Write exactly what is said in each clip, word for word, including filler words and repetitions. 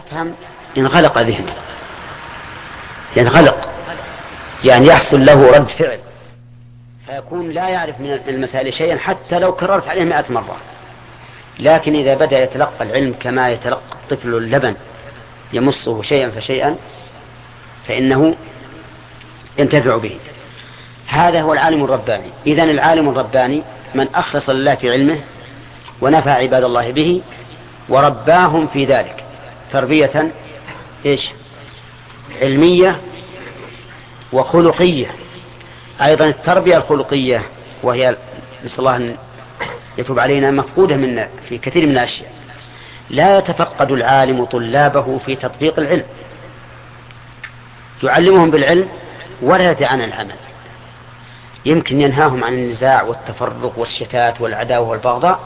يفهم انغلق ذهنه، ينغلق يعني يحصل له رد فعل، فيكون لا يعرف من المسائل شيئا حتى لو كررت عليه مئة مرة. لكن إذا بدأ يتلقى العلم كما يتلقى الطفل اللبن يمصه شيئا فشيئا فإنه ينتفع به. هذا هو العالم الرباني. إذن العالم الرباني من أخلص لله في علمه ونفع عباد الله به ورباهم في ذلك تربية إيش؟ علمية وخلقية. أيضا التربية الخلقية وهي نسأل الله أن يتوب علينا مفقودة منا في كثير من الأشياء. لا يتفقد العالم طلابه في تطبيق العلم، يعلمهم بالعلم ولا يدع عن العمل. يمكن ينهاهم عن النزاع والتفرق والشتات والعداوة والبغضاء،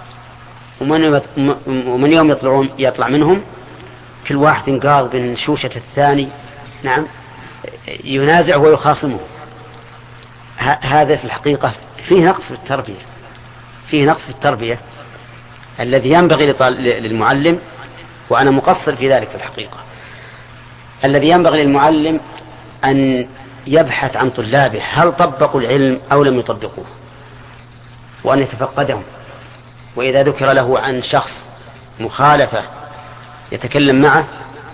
ومن يوم يطلعون يطلع منهم كل واحد انقاض من شوشة الثاني، نعم، ينازع ويخاصمه. هذا في الحقيقة فيه نقص في التربية، فيه نقص في التربية الذي ينبغي للمعلم، وأنا مقصر في ذلك في الحقيقة. الذي ينبغي للمعلم أن يبحث عن طلابه هل طبقوا العلم أو لم يطبقوه، وأن يتفقدهم. وإذا ذكر له عن شخص مخالفة يتكلم معه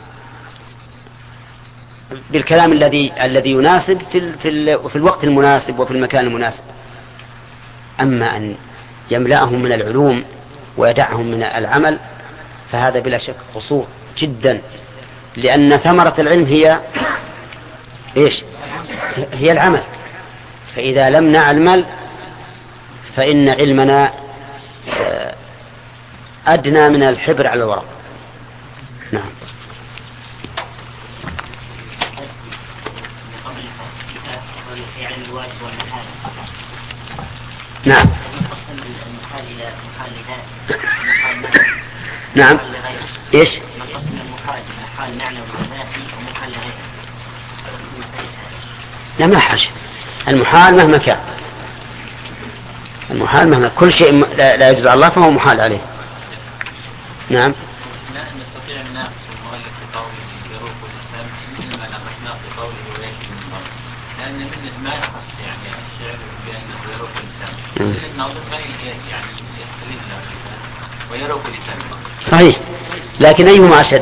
بالكلام الذي الذي يناسب في في في الوقت المناسب وفي المكان المناسب. أما أن يملأهم من العلوم ويدعهم من العمل فهذا بلا شك قصور جدا، لأن ثمرة العلم هي إيش؟ هي العمل. فإذا لم نعمل فإن علمنا أدنى من الحبر على الورق. نعم. نعم. نعم. إيش؟ نقسم المحال محال معنى وذاتي ومحال غير. لا ما حاجة. المحال مهما كان، المحال مهما كل شيء لا, لا يجوز على الله فهو محال عليه. نعم. لا نستطيع أن نأخذ المؤلف في قوله يروق الإنسان إنما نقشنا في قوله ويكفي من قوله، لأن من ما يخص يعني الشعر بأنه يروق الإنسان، الناظر ما يعني يستلم له ويروق الإنسان. صحيح، لكن أيهما أشد؟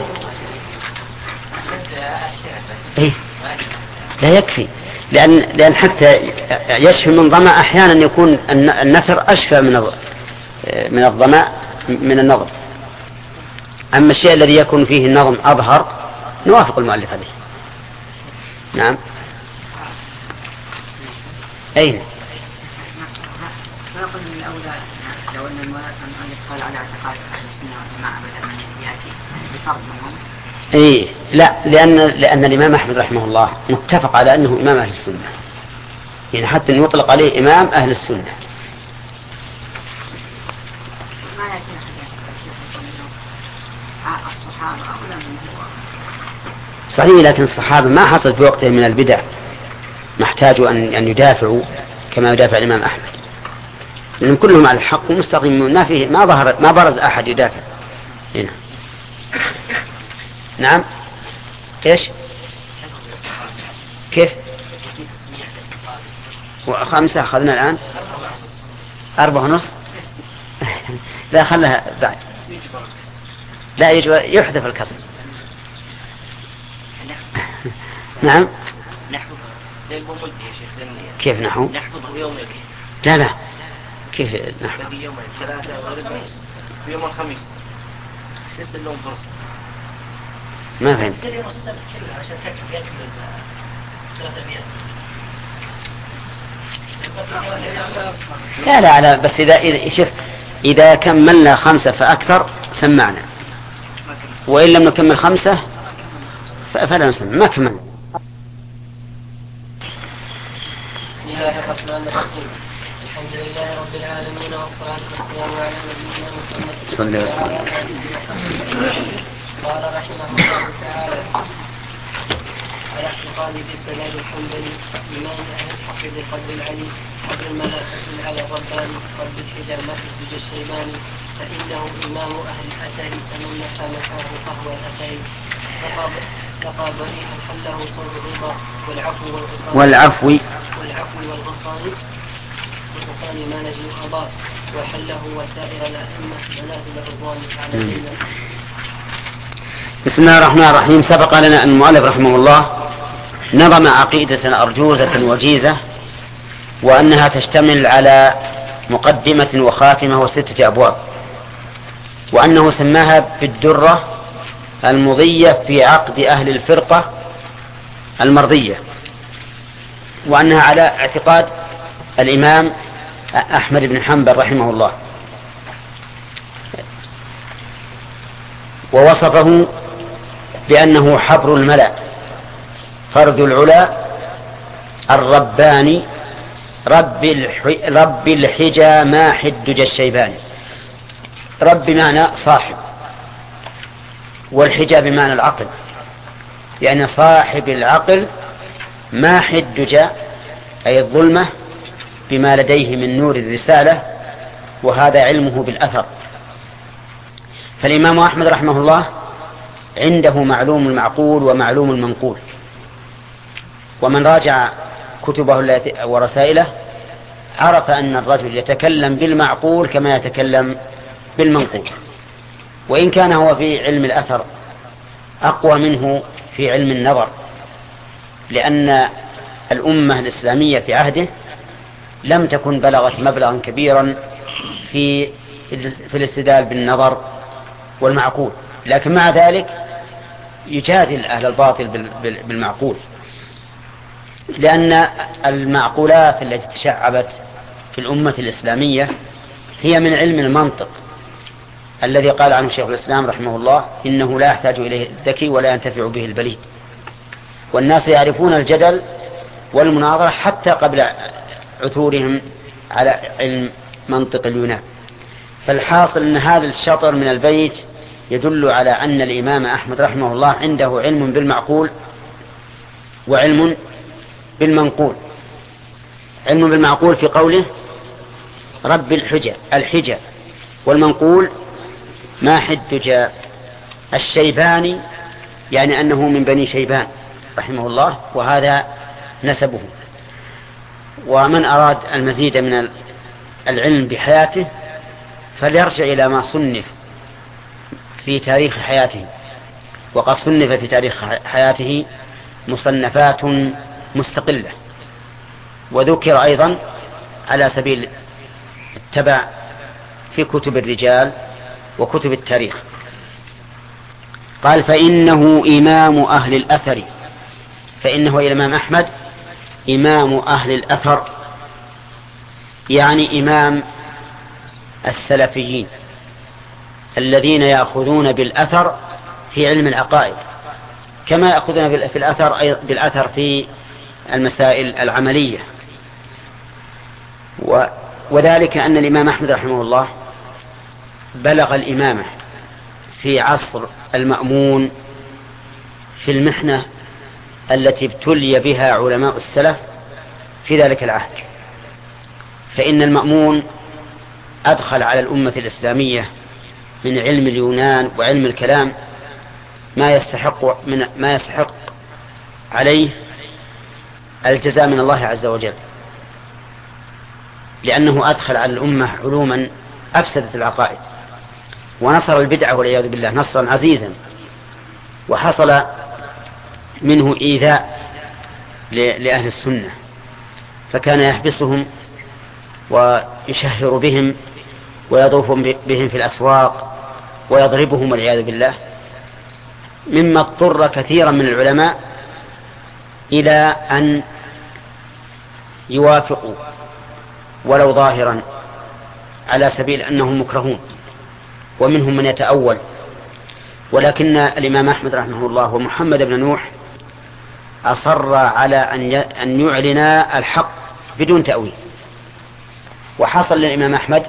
إيه؟ لا يكفي، لأن لأن حتى يشفي من ظمأ أحيانا يكون النثر أشفى من من الظمأ من النظم. أما الشيء الذي يكون فيه النظم أظهر نوافق المؤلف عليه. نعم. أين؟ ما يقول من الأولى لو أن المؤلف قال على اعتقاد أهل السنة والجماعة بدل من يأتي بفرض منهم. إيه لا، لأن لأن الإمام أحمد رحمه الله متفق على أنه إمام أهل السنة، يعني حتى أن يطلق عليه إمام أهل السنة. ما يصير الصحابة أولا من هو. صحيح، لكن الصحابة ما حصل في وقتهم من البدع ما احتاجوا أن أن يدافعوا كما يدافع الإمام أحمد، لأنهم كلهم على الحق ومستقيمون، ما فيه ما ظهر ما برز أحد يدافع هنا. نعم. إيش؟ كيف؟ وخمسة أخذنا الآن أربعة ونص. لا خلها بعد. لا يحذف الكسر. نعم. كيف نحو؟ لا لا كيف نحو؟ يوم الخميس سيس اللون فرصة. ما فهمت. لا لا لا بس إذا إذا شوف إذا كملنا خمسة فأكثر سمعنا، وإن لم نكمل خمسة فلا نسمع. ما كمل. بسم الله الرحمن الرحيم. الحمد لله رب العالمين والصلاة والسلام على نبينا محمد صلى الله عليه وسلم. قال رحمه الله تعالى على اعتقاد بالبلاد الحنبلي إمام أهل الحق بالقدر العلي قدر الملائكة على الرباني رب الحجامة الدجى الشيباني فإنه إمام أهل الأثر فمن نفى مكانه فهو الأثري لقى بريئا حله صوت الرضا والعفو والغفران والعفو والعفو والغفران والغفران ما نجل القضاء وحله وسائر الأئمة منازل الرضوان على الجنة. بسم الله الرحمن الرحيم. سبق لنا أن المؤلف رحمه الله نظم عقيدة أرجوزة وجيزة، وأنها تشتمل على مقدمة وخاتمة وستة أبواب، وأنه سماها بالدرة المضية في عقد أهل الفرقة المرضية، وأنها على اعتقاد الإمام أحمد بن حنبل رحمه الله، ووصفه بأنه حبر الملأ فرد العلا الرباني رب, رب الحجى ماح الدجى الشيباني. رب بمعنى صاحب، والحجى بمعنى العقل، يعني صاحب العقل ماح الدجى أي الظلمة بما لديه من نور الرسالة، وهذا علمه بالأثر. فالإمام أحمد رحمه الله عنده معلوم المعقول ومعلوم المنقول، ومن راجع كتبه ورسائله عرف أن الرجل يتكلم بالمعقول كما يتكلم بالمنقول، وإن كان هو في علم الأثر أقوى منه في علم النظر، لأن الأمة الإسلامية في عهده لم تكن بلغت مبلغا كبيرا في في الاستدلال بالنظر والمعقول، لكن مع ذلك يجادل أهل الباطل بالمعقول، لأن المعقولات التي تشعبت في الأمة الإسلامية هي من علم المنطق الذي قال عنه شيخ الإسلام رحمه الله إنه لا يحتاج إليه الذكي ولا ينتفع به البليد. والناس يعرفون الجدل والمناظرة حتى قبل عثورهم على علم منطق اليونان. فالحاصل أن هذا الشطر من البيت يدل على أن الإمام أحمد رحمه الله عنده علم بالمعقول وعلم بالمنقول. علم بالمعقول في قوله رب الحجى الحجى، والمنقول ماح الدجى الشيباني، يعني أنه من بني شيبان رحمه الله، وهذا نسبه. ومن أراد المزيد من العلم بحياته فليرجع إلى ما صنف في تاريخ حياته، وقد صنف في تاريخ حياته مصنفات مستقلة، وذكر أيضا على سبيل التبع في كتب الرجال وكتب التاريخ. قال فإنه إمام أهل الأثر، فإنه الإمام أحمد إمام أهل الأثر، يعني إمام السلفيين الذين يأخذون بالأثر في علم العقائد كما يأخذون في الأثر بالأثر في المسائل العملية. وذلك أن الإمام أحمد رحمه الله بلغ الإمامة في عصر المأمون في المحنة التي ابتلي بها علماء السلف في ذلك العهد. فإن المأمون أدخل على الأمة الإسلامية من علم اليونان وعلم الكلام ما يستحق من ما يستحق عليه الجزاء من الله عز وجل، لأنه أدخل على الأمة علوما أفسدت العقائد ونصر البدعة والعياذ بالله نصرا عزيزا، وحصل منه إيذاء لأهل السنة، فكان يحبسهم ويشهر بهم ويضرب بهم في الأسواق ويضربهم والعياذ بالله، مما اضطر كثيرا من العلماء إلى أن يوافقوا ولو ظاهرا على سبيل أنهم مكرهون، ومنهم من يتأول. ولكن الإمام أحمد رحمه الله ومحمد بن نوح أصر على أن يعلن الحق بدون تأويل. وحصل للإمام أحمد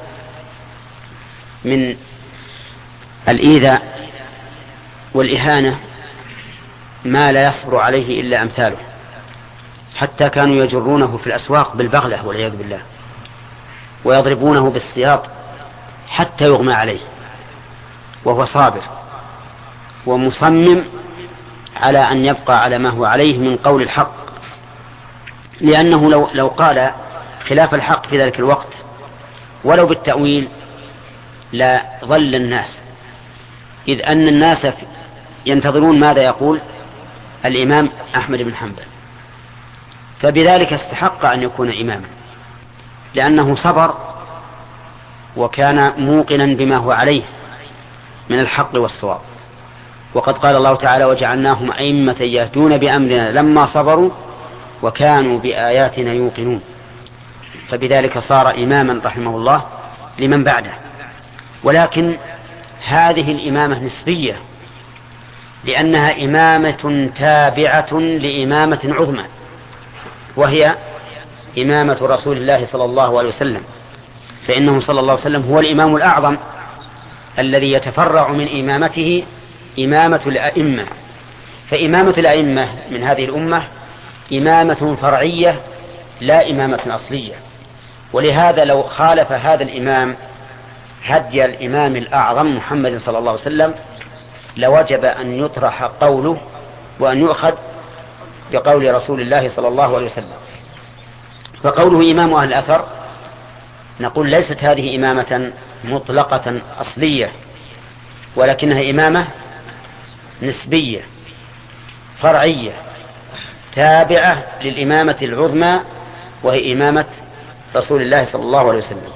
من الإيذاء والإهانة ما لا يصبر عليه إلا أمثاله، حتى كانوا يجرونه في الأسواق بالبغلة والعياذ بالله، ويضربونه بالسياط حتى يغمى عليه، وهو صابر ومصمم على أن يبقى على ما هو عليه من قول الحق، لأنه لو, لو قال خلاف الحق في ذلك الوقت ولو بالتأويل لا ضل الناس، إذ أن الناس ينتظرون ماذا يقول الإمام أحمد بن حنبل، فبذلك استحق أن يكون إماما، لأنه صبر وكان موقنا بما هو عليه من الحق والصواب. وقد قال الله تعالى: وجعلناهم أئمة يهدون بأمرنا لما صبروا وكانوا بآياتنا يوقنون. فبذلك صار إماما رحمه الله لمن بعده. ولكن هذه الإمامة نسبية، لأنها إمامة تابعة لإمامة عظمى، وهي إمامة رسول الله صلى الله عليه وسلم، فإنه صلى الله عليه وسلم هو الإمام الأعظم الذي يتفرع من إمامته إمامة الأئمة. فإمامة الأئمة من هذه الأمة إمامة فرعية لا إمامة أصلية، ولهذا لو خالف هذا الإمام هدي الإمام الأعظم محمد صلى الله عليه وسلم لوجب أن يطرح قوله وأن يؤخذ بقول رسول الله صلى الله عليه وسلم. فقوله إمام أهل الأثر نقول ليست هذه إمامة مطلقة أصلية، ولكنها إمامة نسبية فرعية تابعة للإمامة العظمى، وهي إمامة رسول الله صلى الله عليه وسلم.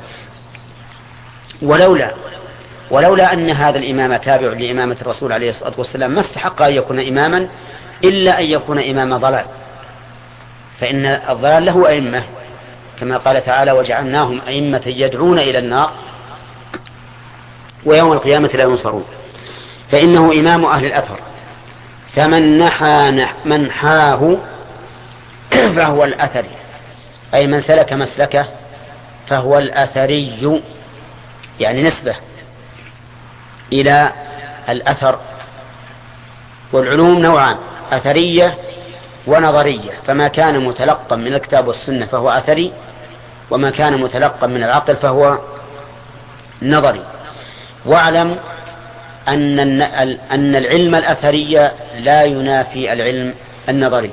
ولولا ولولا أن هذا الإمام تابع لإمامة الرسول عليه الصلاة والسلام ما استحق أن يكون إماما إلا أن يكون إمام ضلال، فإن الضلال له أئمة، كما قال تعالى: وجعلناهم أئمة يدعون إلى النار ويوم القيامة لا ينصرون. فإنه إمام أهل الأثر، فمن نحى منحاه فهو الأثري، أي من سلك مسلكه فهو الأثري، يعني نسبة إلى الأثر. والعلوم نوعان: أثرية ونظرية، فما كان متلقا من الكتاب والسنة فهو أثري، وما كان متلقا من العقل فهو نظري. واعلم أن أن العلم الأثري لا ينافي العلم النظري،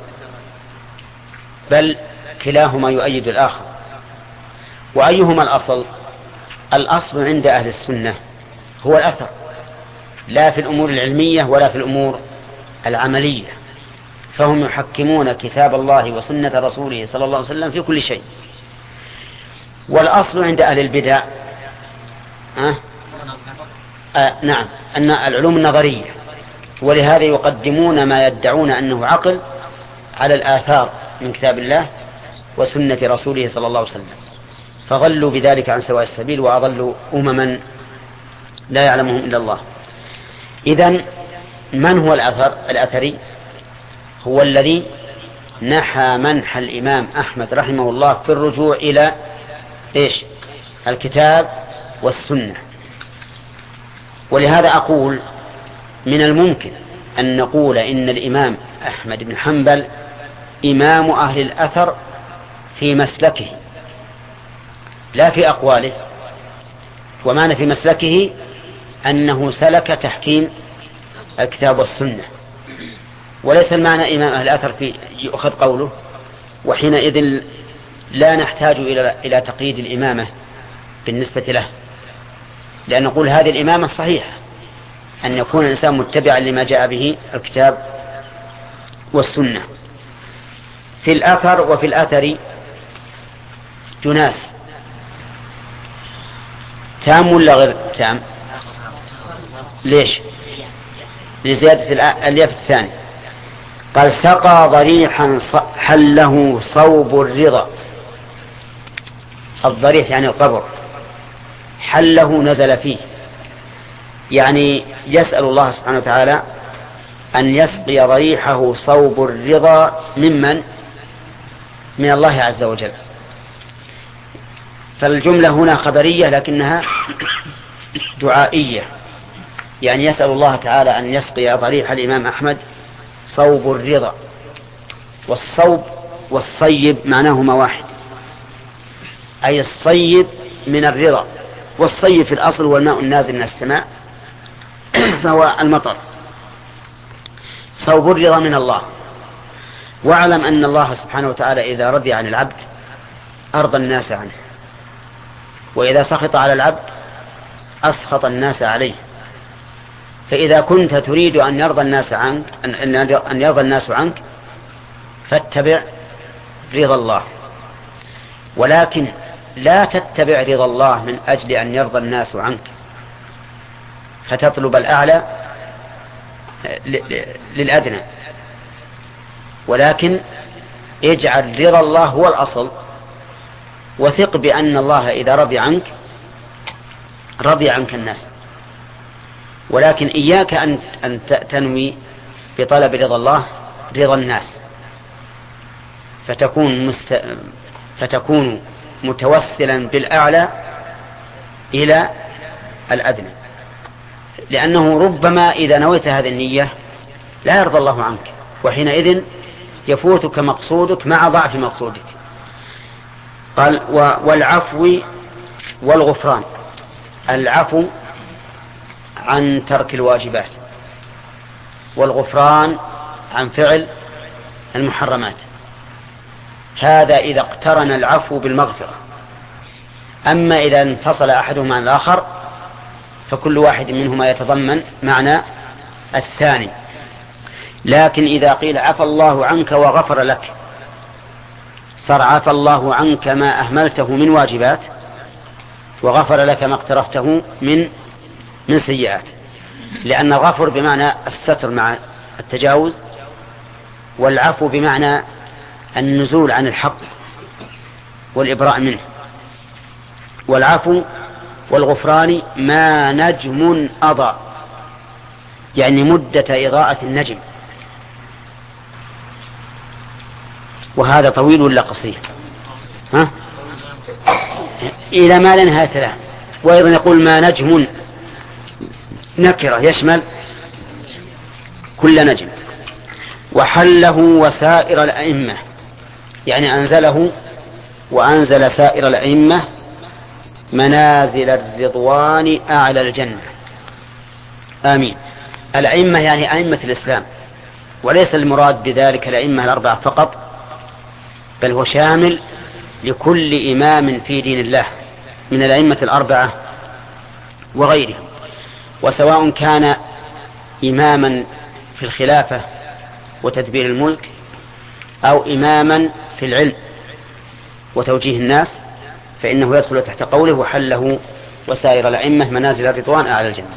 بل كلاهما يؤيد الآخر. وأيهما الأصل؟ الأصل عند أهل السنة هو الأثر، لا في الأمور العلمية ولا في الأمور العملية، فهم يحكمون كتاب الله وسنة رسوله صلى الله عليه وسلم في كل شيء. والأصل عند أهل البدع أه؟ آه نعم أن العلوم النظرية، ولهذا يقدمون ما يدعون أنه عقل على الآثار من كتاب الله وسنة رسوله صلى الله عليه وسلم، فضلوا بذلك عن سواء السبيل وأضلوا أمما لا يعلمهم إلا الله. إذن من هو الأثر الأثري؟ هو الذي نحى منح الإمام أحمد رحمه الله في الرجوع إلى إيش؟ الكتاب والسنة. ولهذا أقول من الممكن أن نقول إن الإمام أحمد بن حنبل إمام أهل الأثر في مسلكه لا في أقواله، ومعنى في مسلكه أنه سلك تحكيم الكتاب والسنة، وليس المعنى إمام أهل الأثر في يؤخذ قوله، وحينئذ لا نحتاج إلى إلى تقييد الإمامة بالنسبة له، لأن نقول هذه الإمامة الصحيحة أن يكون الإنسان متبعا لما جاء به الكتاب والسنة. في الأثر وفي الأثر جناس، تام ولا غير تام؟ ليش؟ لزيادة الياء الثاني. قال: سقى ضريحا حله صوب الرضا. الضريح يعني القبر، حله نزل فيه، يعني يسأل الله سبحانه وتعالى أن يسقي ضريحه صوب الرضا ممن؟ من الله عز وجل. فالجملة هنا خبرية لكنها دعائية، يعني يسأل الله تعالى أن يسقي ضريح الإمام أحمد صوب الرضا. والصوب والصيب معناهما واحد، أي الصيب من الرضا، والصيب في الأصل هو الماء النازل من السماء فهو المطر. صوب الرضا من الله. واعلم أن الله سبحانه وتعالى إذا رضي عن العبد أرضى الناس عنه، وإذا سخط على العبد أسخط الناس عليه. فإذا كنت تريد أن يرضى الناس عنك أن يرضى الناس عنك فاتبع رضا الله، ولكن لا تتبع رضا الله من أجل أن يرضى الناس عنك فتطلب الأعلى للأدنى، ولكن اجعل رضا الله هو الأصل، وثق بأن الله إذا رضي عنك رضي عنك الناس. ولكن إياك أن تنوي بطلب رضا الله رضا الناس فتكون, مست... فتكون متوسلا بالأعلى إلى الأدنى، لأنه ربما إذا نويت هذه النية لا يرضى الله عنك، وحينئذ يفوتك مقصودك مع ضعف مقصودك. قال والعفو والغفران. العفو عن ترك الواجبات، والغفران عن فعل المحرمات. هذا إذا اقترن العفو بالمغفرة. أما إذا انفصل أحدهما عن الآخر فكل واحد منهما يتضمن معنى الثاني. لكن إذا قيل عفى الله عنك وغفر لك صار عفى الله عنك ما أهملته من واجبات وغفر لك ما اقترفته من من سيئات، لأن الغفر بمعنى الستر مع التجاوز، والعفو بمعنى النزول عن الحق والإبراء منه. والعفو والغفران ما نجم أضاء، يعني مدة إضاءة النجم. وهذا طويل ولا قصير؟ ها؟ إلى ما لا نهاية له. وأيضا يقول ما نجم نكرة يشمل كل نجم. وحله وسائر الأئمة، يعني أنزله وأنزل سائر الأئمة منازل الرضوان أعلى الجنة. آمين. الأئمة يعني أئمة الإسلام، وليس المراد بذلك الأئمة الأربعة فقط، بل هو شامل لكل إمام في دين الله من الأئمة الأربعة وغيرهم، وسواء كان إماما في الخلافة وتدبير الملك أو إماما في العلم وتوجيه الناس، فإنه يدخل تحت قوله وحله وسائر الأئمة منازل الرضوان أعلى الجنة.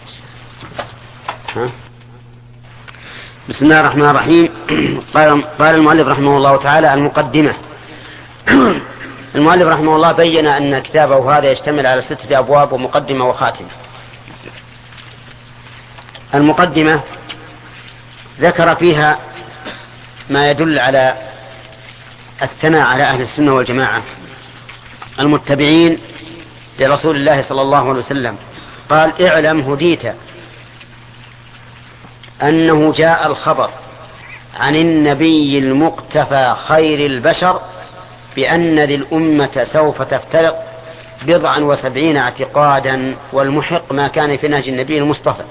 ها؟ بسم الله الرحمن الرحيم. قال, قال المؤلف رحمه الله تعالى المقدمة. المؤلف رحمه الله بين أن كتابه هذا يشتمل على ستة أبواب ومقدمة وخاتمة. المقدمة ذكر فيها ما يدل على الثناء على أهل السنة والجماعة المتبعين لرسول الله صلى الله عليه وسلم. قال اعلم هديت أنه جاء الخبر عن النبي المقتفى خير البشر بأن ذي الأمة سوف تفترق بضعا وسبعين اعتقادا والمحق ما كان في نهج النبي المصطفى.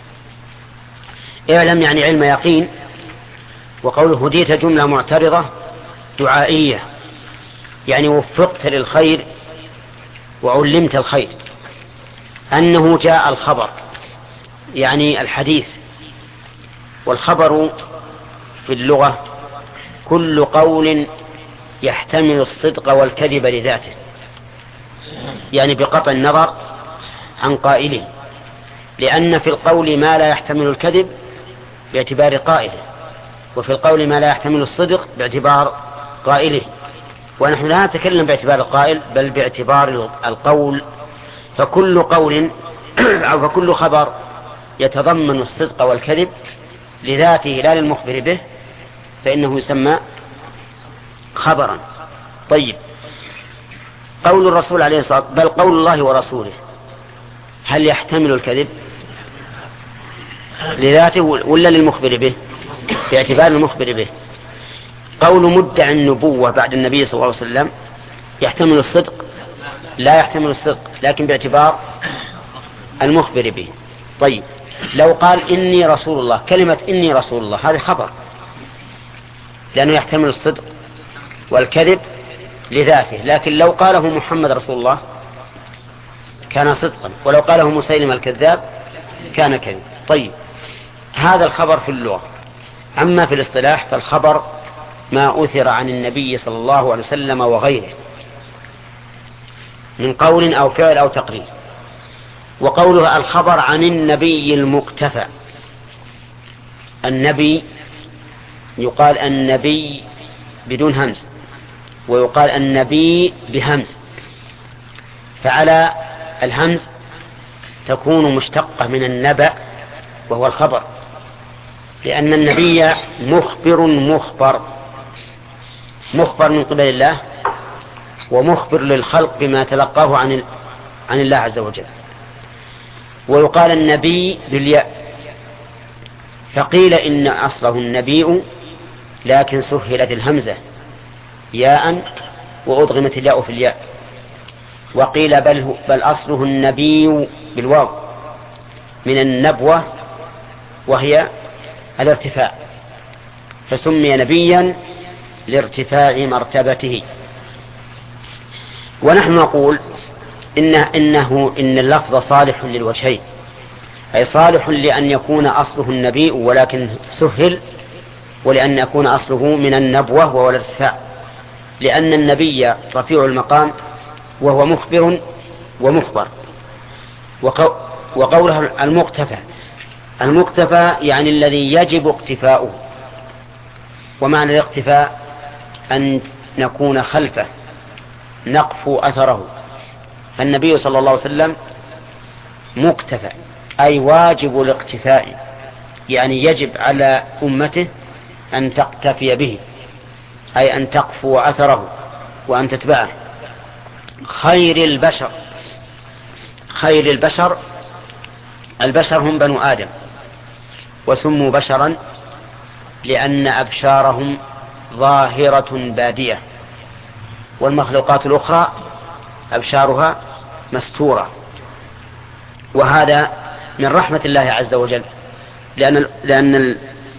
اعلم يعني علم يقين، وقوله هديت جملة معترضة دعائية، يعني وفقت للخير وعلمت الخير. أنه جاء الخبر يعني الحديث، والخبر في اللغة كل قول يحتمل الصدق والكذب لذاته، يعني بقطع النظر عن قائله، لأن في القول ما لا يحتمل الكذب باعتبار قائله، وفي القول ما لا يحتمل الصدق باعتبار قائله. ونحن لا نتكلم باعتبار القائل بل باعتبار القول. فكل قول أو فكل خبر يتضمن الصدق والكذب لذاته لا للمخبر به فإنه يسمى خبرا. طيب، قول الرسول عليه الصلاة والسلام بل قول الله ورسوله هل يحتمل الكذب لذاته ولا للمخبر به؟ باعتبار المخبر به. قول مدعي النبوة بعد النبي صلى الله عليه وسلم يحتمل الصدق؟ لا يحتمل الصدق، لكن باعتبار المخبر به. طيب لو قال إني رسول الله، كلمة إني رسول الله هذا خبر، لأنه يحتمل الصدق والكذب لذاته، لكن لو قاله محمد رسول الله كان صدقا، ولو قاله مسيلم الكذاب كان كذب. طيب هذا الخبر في اللغة. أما في الاصطلاح فالخبر ما أثر عن النبي صلى الله عليه وسلم وغيره من قول أو فعل أو تقرير. وقوله الخبر عن النبي المقتفى، النبي يقال النبي بدون همز، ويقال النبي بهمز، فعلى الهمز تكون مشتقة من النبأ وهو الخبر، لأن النبي مخبر مخبر مخبر من قبل الله، ومخبر للخلق بما تلقاه عن عن الله عز وجل. ويقال النبي بالياء، فقيل إن أصله النبي لكن سهلت الهمزة ياء وأضغمت الياء في الياء. وقيل بل, بل أصله النبي بالواو من النبوة وهي الارتفاع، فسمي نبيا لارتفاع مرتبته. ونحن نقول إن إنه إن اللفظ صالح للوجهين، أي صالح لأن يكون أصله النبي ولكن سهل، ولأن يكون أصله من النبوة وهو الارتفاع، لأن النبي رفيع المقام وهو مخبر ومخبر. وقوله المقتفى، المقتفى يعني الذي يجب اقتفاؤه، ومعنى الاقتفاء أن نكون خلفه نقفو أثره، فالنبي صلى الله عليه وسلم مقتفى أي واجب الاقتفاء، يعني يجب على أمته أن تقتفي به، أي أن تقفو أثره وأن تتبعه. خير البشر، خير البشر، البشر هم بنو آدم، وسموا بشرا لأن أبشارهم ظاهرة بادية، والمخلوقات الأخرى أبشارها مستورة. وهذا من رحمة الله عز وجل، لأن, لأن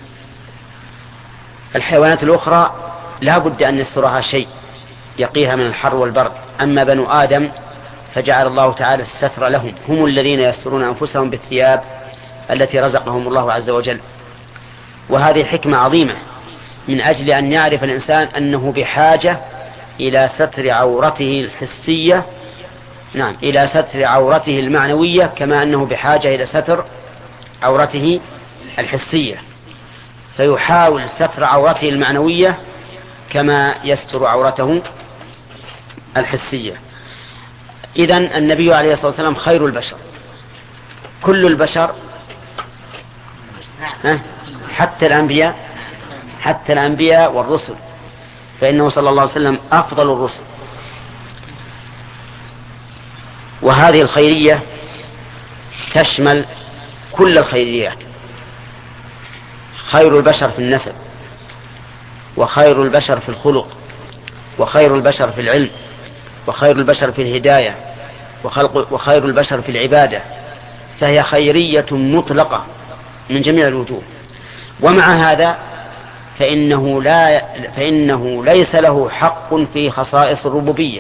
الحيوانات الأخرى لا بد أن يسترها شيء يقيها من الحر والبرد، أما بنو آدم فجعل الله تعالى الستر لهم، هم الذين يسترون أنفسهم بالثياب التي رزقهم الله عز وجل. وهذه حكمة عظيمة من أجل أن يعرف الإنسان أنه بحاجة إلى ستر عورته الحسية، نعم إلى ستر عورته المعنوية، كما أنه بحاجة إلى ستر عورته الحسية، فيحاول ستر عورته المعنوية كما يستر عورته الحسية. إذن النبي عليه الصلاة والسلام خير البشر، كل البشر حتى الأنبياء، حتى الأنبياء والرسل، فإنه صلى الله عليه وسلم أفضل الرسل. وهذه الخيرية تشمل كل الخيريات، خير البشر في النسب، وخير البشر في الخلق، وخير البشر في العلم، وخير البشر في الهداية، وخير البشر في العبادة، فهي خيرية مطلقة من جميع الوجوه. ومع هذا فإنه, لا فإنه ليس له حق في خصائص الربوبية،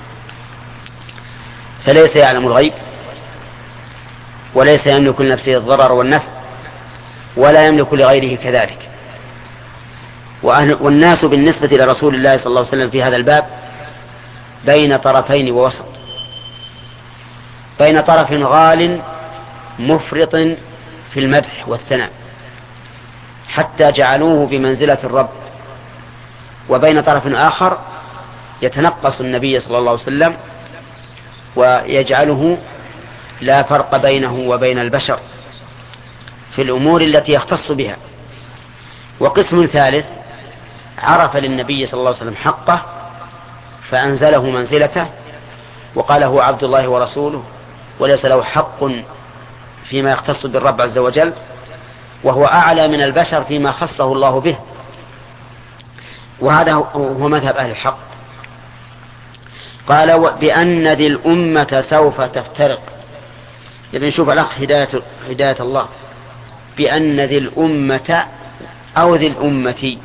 فليس يعلم الغيب، وليس يملك لنفسه الضرر والنفع، ولا يملك لغيره كذلك. والناس بالنسبة لرسول الله صلى الله عليه وسلم في هذا الباب بين طرفين ووسط، بين طرف غال مفرط في المدح والثناء حتى جعلوه بمنزلة الرب، وبين طرف آخر يتنقص النبي صلى الله عليه وسلم ويجعله لا فرق بينه وبين البشر في الأمور التي يختص بها. وقسم ثالث عرف للنبي صلى الله عليه وسلم حقه فأنزله منزلته وقال هو عبد الله ورسوله وليس له حق فيما يختص بالرب عز وجل، وهو أعلى من البشر فيما خصه الله به، وهذا هو مذهب أهل الحق. قال بأن ذي الأمة سوف تفترق. يبقى نشوف الأخ هداية, هداية الله. بأن ذي الأمة أو ذي الأمة،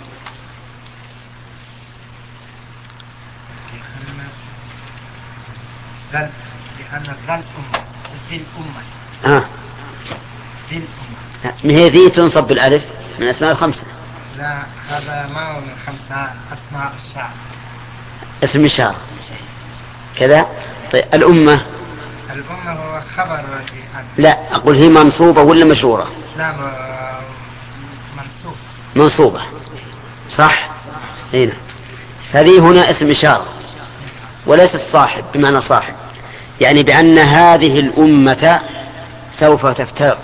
لأن ذا الأمة ذي الأمة آه. ذي الأمة ما هي ذي تنصب بالألف من أسماء الخمسة؟ لا، هذا ما هو من خمسة أسماء الشعر، اسم الشعر كذا. طيب الأمة، الأمة هو خبر. لا أقول هي منصوبة ولا مشهورة؟ لا، منصوب. منصوبة صح. هنا هذه هنا اسم إشارة وليس الصاحب بمعنى صاحب، يعني بأن هذه الأمة سوف تفترق.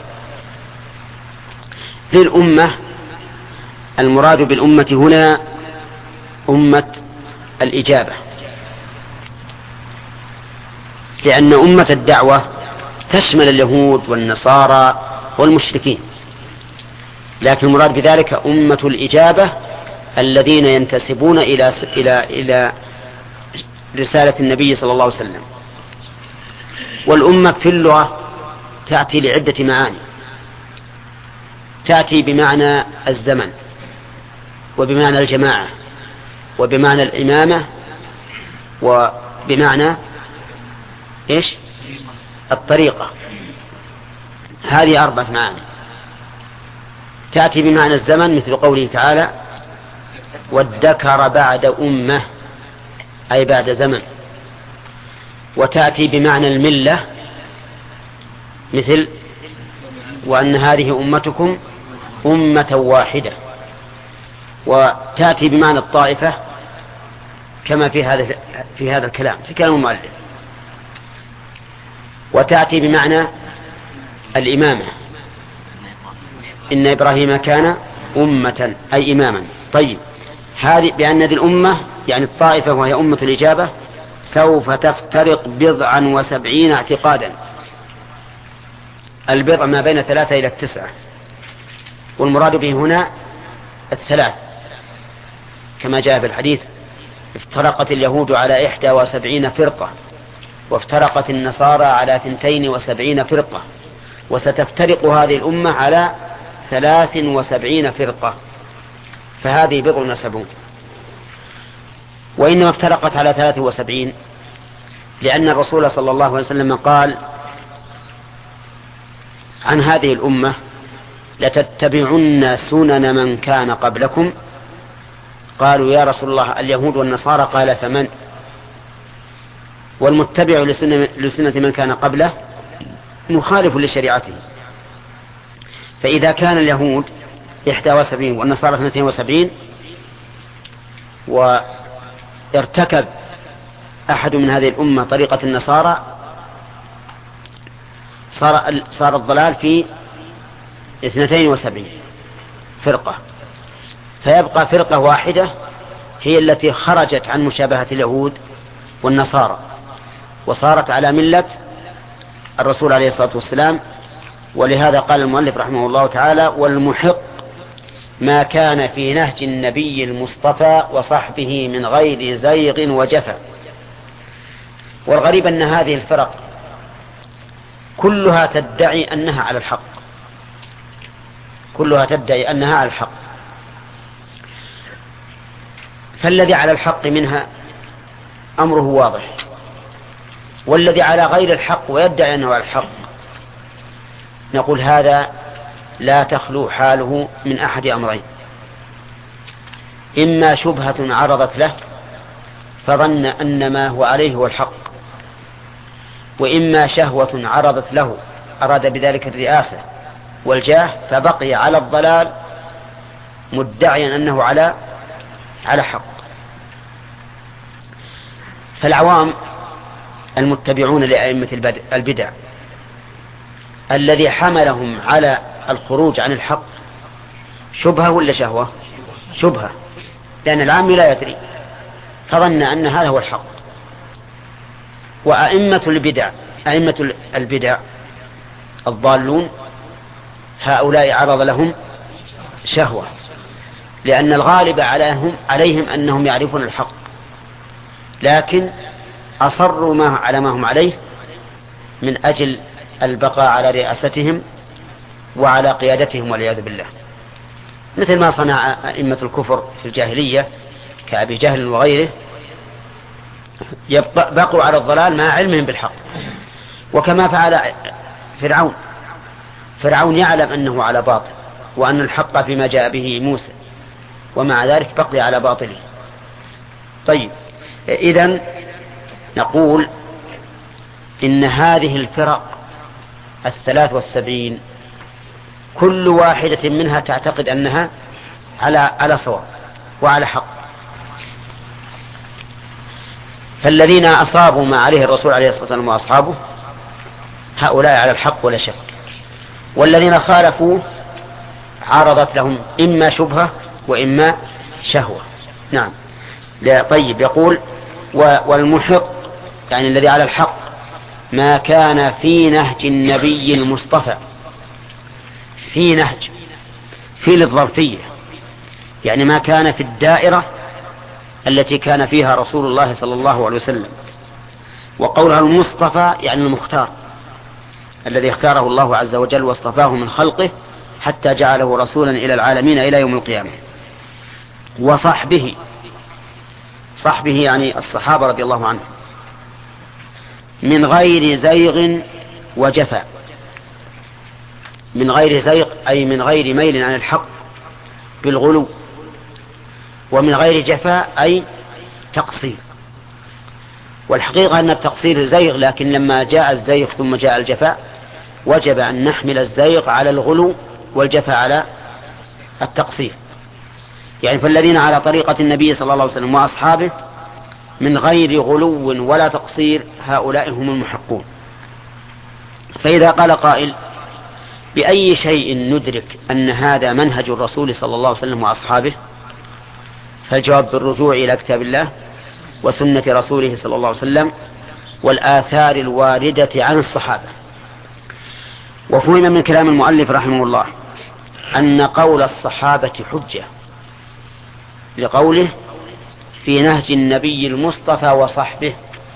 ذي الأمة المراد بالأمة هنا أمة الإجابة، لأن أمة الدعوة تشمل اليهود والنصارى والمشركين، لكن المراد بذلك أمة الإجابة الذين ينتسبون إلى إلى إلى رسالة النبي صلى الله عليه وسلم. والأمة في اللغة تأتي لعدة معاني، تأتي بمعنى الزمن، وبمعنى الجماعة، وبمعنى الإمامة، وبمعنى إيش؟ الطريقة. هذه أربعة معاني. تأتي بمعنى الزمن مثل قوله تعالى وادكر بعد أمة، أي بعد زمن. وتأتي بمعنى الملة مثل وأن هذه أمتكم أمة واحدة. وتأتي بمعنى الطائفة كما في هذا في هذا الكلام في كلام المؤلف. وتأتي بمعنى الإمامة، إن إبراهيم كان أمة أي إماما. طيب، هذه بأن هذه الأمة يعني الطائفة وهي أمة الإجابة سوف تفترق بضعا وسبعين اعتقادا. البضع ما بين ثلاثة إلى التسعة، والمراد به هنا الثلاث كما جاء في الحديث افترقت اليهود على إحدى وسبعين فرقة، وافترقت النصارى على ثنتين وسبعين فرقة، وستفترق هذه الأمة على ثلاث وسبعين فرقة، فهذه بضع وسبعون. وإنما افترقت على ثلاث وسبعين لأن الرسول صلى الله عليه وسلم قال عن هذه الأمة لتتبعن سنن من كان قبلكم. قالوا يا رسول الله اليهود والنصارى؟ قال فمن؟ والمتبع لسنة من كان قبله مخالف لشريعته. فإذا كان اليهود إحدى وسبعين والنصارى اثنتين وسبعين، وارتكب أحد من هذه الأمة طريقة النصارى، صار, صار الضلال في اثنتين وسبعين فرقة، فيبقى فرقة واحدة هي التي خرجت عن مشابهة اليهود والنصارى وصارت على ملة الرسول عليه الصلاة والسلام. ولهذا قال المؤلف رحمه الله تعالى والمحق ما كان في نهج النبي المصطفى وصحبه من غير زيغ وجفا. والغريب أن هذه الفرق كلها تدعي أنها على الحق، كلها تدعي أنها على الحق. فالذي على الحق منها أمره واضح، والذي على غير الحق ويدعي أنه على الحق نقول هذا لا تخلو حاله من أحد أمرين: إما شبهة عرضت له فظن أن ما هو عليه هو الحق، وإما شهوة عرضت له أراد بذلك الرئاسة والجاه فبقي على الضلال مدعيا أنه على على حق. فالعوام المتبعون لأئمة البدع الذي حملهم على الخروج عن الحق شبهة ولا شهوة؟ شبهة، لأن العام لا يدري فظن أن هذا هو الحق. وأئمة البدع أئمة البدع الضالون هؤلاء عرض لهم شهوة، لأن الغالب عليهم, عليهم أنهم يعرفون الحق، لكن أصروا ما على ما هم عليه من أجل البقاء على رئاستهم وعلى قيادتهم والعياذ بالله، مثل ما صنع أئمة الكفر في الجاهلية كأبي جهل وغيره، بقوا على الضلال مع علمهم بالحق. وكما فعل فرعون، فرعون يعلم أنه على باطل وأن الحق فيما جاء به موسى، ومع ذلك بقي على باطله. طيب، إذن نقول إن هذه الفرق الثلاث والسبعين كل واحدة منها تعتقد أنها على على صواب وعلى حق، فالذين أصابوا ما عليه الرسول عليه الصلاة والسلام وأصحابه هؤلاء على الحق ولا شك، والذين خالفوا عرضت لهم إما شبهة وإما شهوة. نعم. طيب، يقول والمحق يعني الذي على الحق ما كان في نهج النبي المصطفى. في نهج، في للظرفية، يعني ما كان في الدائرة التي كان فيها رسول الله صلى الله عليه وسلم. وقولها المصطفى يعني المختار، الذي اختاره الله عز وجل واصطفاه من خلقه حتى جعله رسولا إلى العالمين إلى يوم القيامة. وصحبه، صحبه يعني الصحابة رضي الله عنهم، من غير زيغ وجفا. من غير زيغ أي من غير ميل عن الحق بالغلو، ومن غير جفاء أي تقصير. والحقيقة أن التقصير زيغ، لكن لما جاء الزيغ ثم جاء الجفاء وجب أن نحمل الزيغ على الغلو والجفاء على التقصير. يعني فالذين على طريقة النبي صلى الله عليه وسلم وأصحابه من غير غلو ولا تقصير هؤلاء هم المحقون. فإذا قال قائل بأي شيء ندرك أن هذا منهج الرسول صلى الله عليه وسلم وأصحابه، فالجواب بالرجوع إلى كتاب الله وسنة رسوله صلى الله عليه وسلم والآثار الواردة عن الصحابة. وفهم من كلام المؤلف رحمه الله أن قول الصحابة حجة لقوله في نهج النبي المصطفى وصحبه،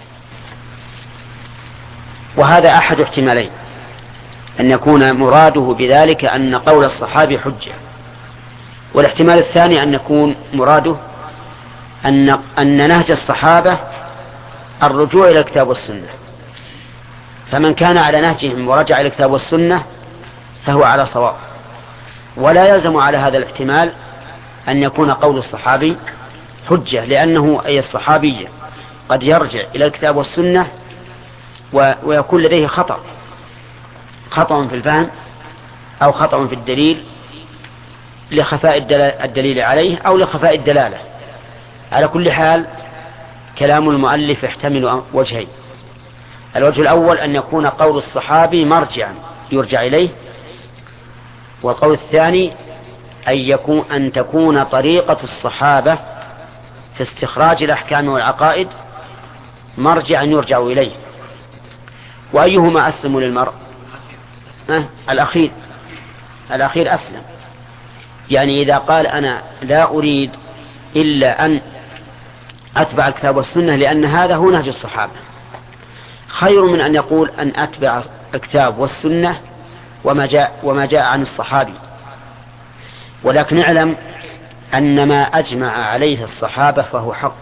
وهذا أحد احتمالين، أن يكون مراده بذلك أن قول الصحابي حجة، والاحتمال الثاني أن يكون مراده أن, أن نهج الصحابة الرجوع إلى الكتاب والسنة، فمن كان على نهجهم ورجع إلى الكتاب والسنة فهو على صواب. ولا يلزم على هذا الاحتمال أن يكون قول الصحابي حجة، لأنه أي الصحابي قد يرجع إلى الكتاب والسنة ويكون لديه خطأ خطأ في الفهم أو خطأ في الدليل لخفاء الدليل عليه أو لخفاء الدلالة. على كل حال كلام المؤلف يحتمل وجهين: الوجه الأول أن يكون قول الصحابي مرجعا يرجع إليه، والقول الثاني أن يكون أن تكون طريقة الصحابة في استخراج الأحكام والعقائد مرجعا يرجع إليه. وأيهما أسلم للمرء؟ أه؟ الأخير الأخير أسلم. يعني إذا قال أنا لا أريد إلا أن أتبع الكتاب والسنة لأن هذا هو نهج الصحابة، خير من أن يقول أن أتبع الكتاب والسنة وما جاء, وما جاء عن الصحابي. ولكن اعلم أن ما أجمع عليه الصحابة فهو حق،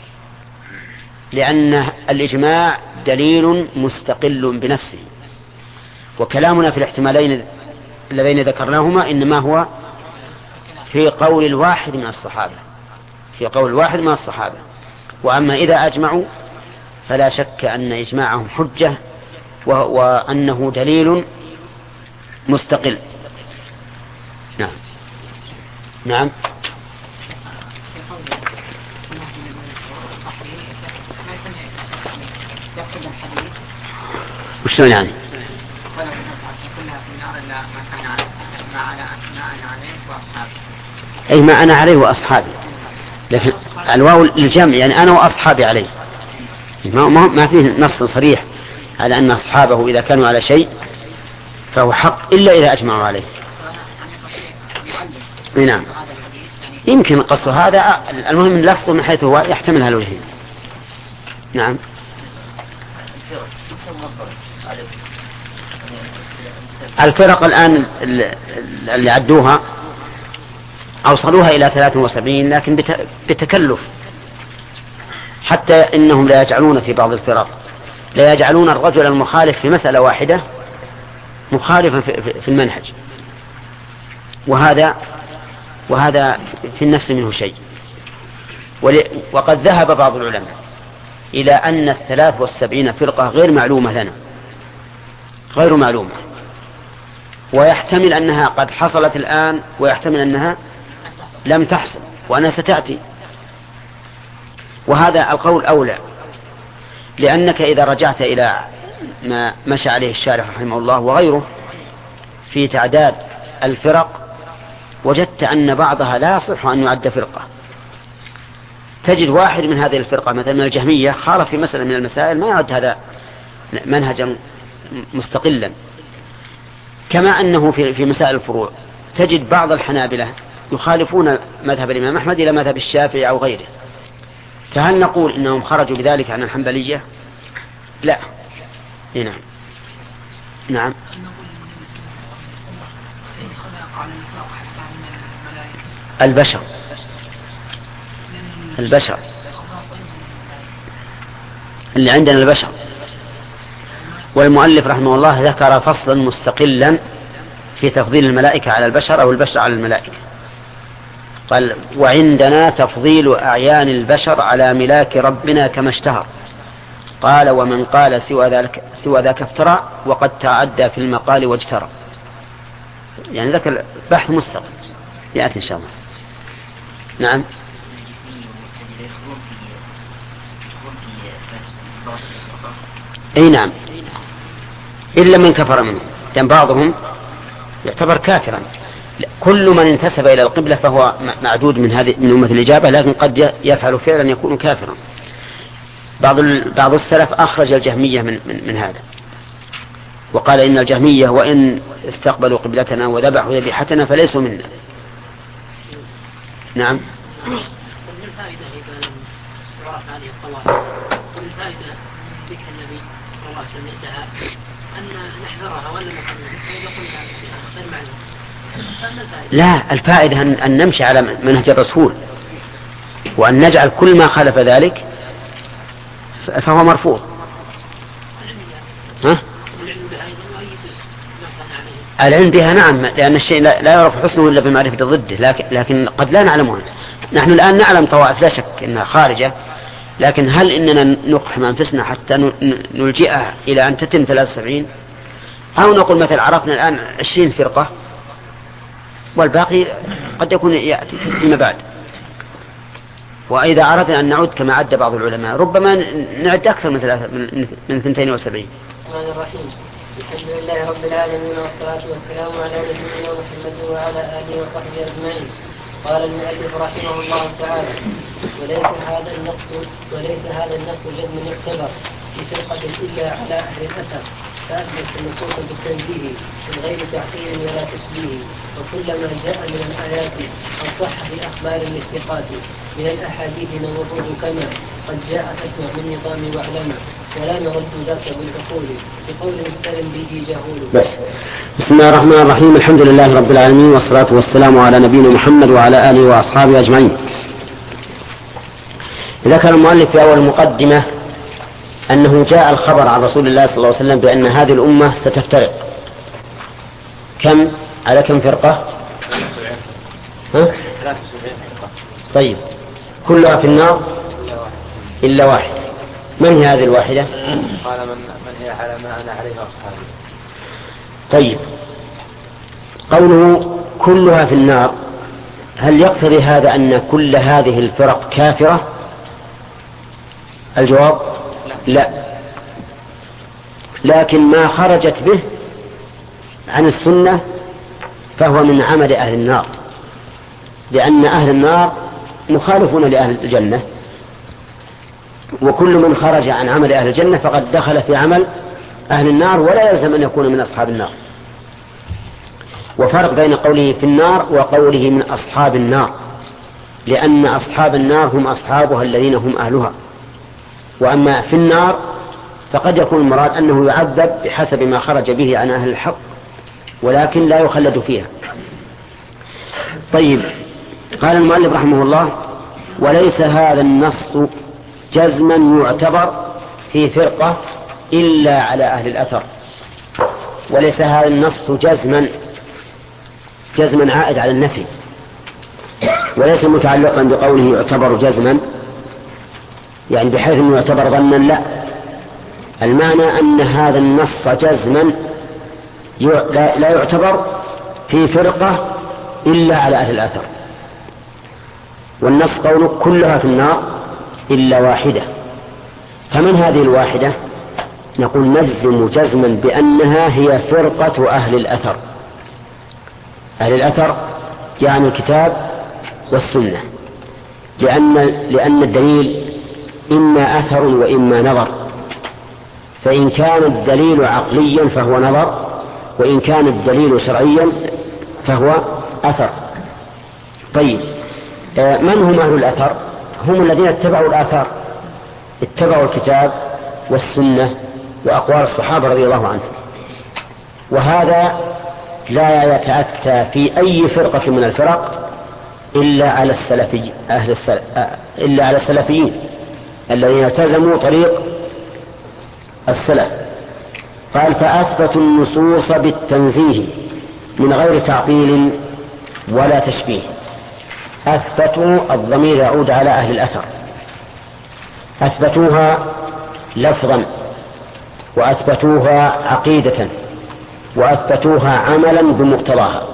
لأن الإجماع دليل مستقل بنفسه. وكلامنا في الاحتمالين اللذين ذكرناهما إنما هو في قول الواحد من الصحابة في قول الواحد من الصحابة. وأما إذا أجمعوا فلا شك أن إجماعهم حجة وأنه دليل مستقل. نعم نعم وشلون يعني؟ أي ما أنا عليه وأصحابي، لكن الواو للجمع يعني أنا وأصحابي عليه، ما, ما فيه نص صريح على أن أصحابه إذا كانوا على شيء فهو حق إلا إذا أجمعوا عليه. نعم. يمكن قصه هذا، المهم لفظه من حيث هو يحتمل هالوجهين. نعم. الفرق الآن اللي عدوها أوصلوها إلى ثلاث وسبعين، لكن بتكلف، حتى إنهم لا يجعلون في بعض الفرق لا يجعلون الرجل المخالف في مسألة واحدة مخالفا في المنهج، وهذا وهذا في النفس منه شيء. وقد ذهب بعض العلماء إلى أن الثلاث والسبعين فرقة غير معلومة لنا، غير معلومة، ويحتمل أنها قد حصلت الآن، ويحتمل أنها لم تحصل وأنها ستأتي. وهذا القول أولى، لأنك إذا رجعت إلى ما مشى عليه الشارح رحمه الله وغيره في تعداد الفرق، وجدت أن بعضها لا يصح أن يعد فرقة. تجد واحد من هذه الفرقة مثلا من الجهمية خالف في مسألة من المسائل، ما يعد هذا منهجا مستقلا. كما أنه في في مسائل الفروع تجد بعض الحنابلة يخالفون مذهب الإمام أحمد إلى مذهب الشافعي أو غيره، فهل نقول إنهم خرجوا بذلك عن الحنبلية؟ لا. نعم. نعم. البشر البشر اللي عندنا البشر. والمؤلف رحمه الله ذكر فصلا مستقلا في تفضيل الملائكة على البشر أو البشر على الملائكة. قال: وعندنا تفضيل أعيان البشر على ملاك ربنا كما اشتهر. قال: ومن قال سوى ذلك سوى ذاك افترى، وقد تعدى في المقال واجترى. يعني ذاك بحث مستقل يأتي إن شاء الله. نعم. اي نعم، إلا من كفر منه، لأن بعضهم يعتبر كافرا. كل من انتسب إلى القبلة فهو معدود من هذه من أمة الإجابة، لكن قد يفعل فعلا يكون كافرا. بعض بعض السلف أخرج الجهمية من, من, من هذا، وقال إن الجهمية وإن استقبلوا قبلتنا وذبحوا ذبيحتنا فليسوا منا. نعم. لا، الفائدة أن نمشي على منهج الرسول، وأن نجعل كل ما خالف ذلك فهو مرفوض. ها؟ العلم بها نعم، لأن الشيء لا يعرف حسنه إلا بمعرفة ضده، لكن, لكن قد لا نعلمه. نحن الآن نعلم طوائف لا شك إنها خارجة، لكن هل إننا نقحم أنفسنا حتى نلجئها إلى أن تتم ثلاث وسبعين، أو نقول مثلا عرفنا الآن عشرين فرقة والباقي قد يكون يأتي فيما بعد. وإذا أردنا أن نعد كما عد بعض العلماء ربما نعد أكثر من ثلاثة من اثنتين وسبعين. الرحمن الرحيم. الحمد لله رب العالمين، والصلاة والسلام على نبينا محمد وعلى آله وصحبه أجمعين. قال المؤلف رحمه الله تعالى: وليس هذا النص وليس هذا النص جزم يعتبر في فرقة إلا على أهل الأثر، فأثبت النصوص بالتنزيه من غير تعطيل ولا تشبيه. وكلما جاء من الآيات أو صح في أخبار الاتقاد من الأحاديث نوضوه كما قد جاء فاسمع من نظام واعلم، ولا نرد ذاك بالعقول بقول مستلم به جهول. بس. بسم الله الرحمن الرحيم. الحمد لله رب العالمين، والصلاة والسلام على نبينا محمد وعلى آله وأصحابه أجمعين. ذكر المؤلف في أول المقدمة أنه جاء الخبر عن رسول الله صلى الله عليه وسلم بأن هذه الأمة ستفترق. كم على كم فرقة؟ ها؟ طيب، كلها في النار إلا واحد. من هي هذه الواحدة؟ قال من, من هي على ما أنا عليه أصحابي. طيب، قوله كلها في النار، هل يقتضي هذا أن كل هذه الفرق كافرة؟ الجواب لا، لكن ما خرجت به عن السنة فهو من عمل أهل النار، لأن أهل النار مخالفون لأهل الجنة، وكل من خرج عن عمل أهل الجنة فقد دخل في عمل أهل النار، ولا يلزم أن يكون من أصحاب النار. وفرق بين قوله في النار وقوله من أصحاب النار، لأن أصحاب النار هم أصحابها الذين هم أهلها، وأما في النار فقد يكون المراد أنه يعذب بحسب ما خرج به عن أهل الحق ولكن لا يخلد فيها. طيب، قال المؤلف رحمه الله: وليس هذا النص جزما يعتبر في فرقة إلا على أهل الأثر. وليس هذا النص جزما جزما عائد على النفي، وليس متعلقا بقوله يعتبر جزما يعني بحيث أنه يعتبر ظنا، لا، المعنى أن هذا النص جزما لا يعتبر في فرقة إلا على أهل الأثر. والنص قوله كلها في النار إلا واحدة، فمن هذه الواحدة؟ نقول نجزم جزما بأنها هي فرقة أهل الأثر. أهل الأثر يعني الكتاب والسنة، لأن, لأن الدليل إما أثر وإما نظر، فإن كان الدليل عقليا فهو نظر، وإن كان الدليل شرعيا فهو أثر. طيب، من هم أهل الأثر؟ هم الذين اتبعوا الآثار، اتبعوا الكتاب والسنة وأقوال الصحابة رضي الله عنهم. وهذا لا يتأتى في أي فرقة من الفرق إلا على السلفي أهل السلف إلا على السلفيين الذين التزموا طريق السلف. قال: فأثبتوا النصوص بالتنزيه من غير تعطيل ولا تشبيه. أثبتوا، الضمير يعود على أهل الأثر، أثبتوها لفظا، وأثبتوها عقيدة، وأثبتوها عملا بمقتضاها.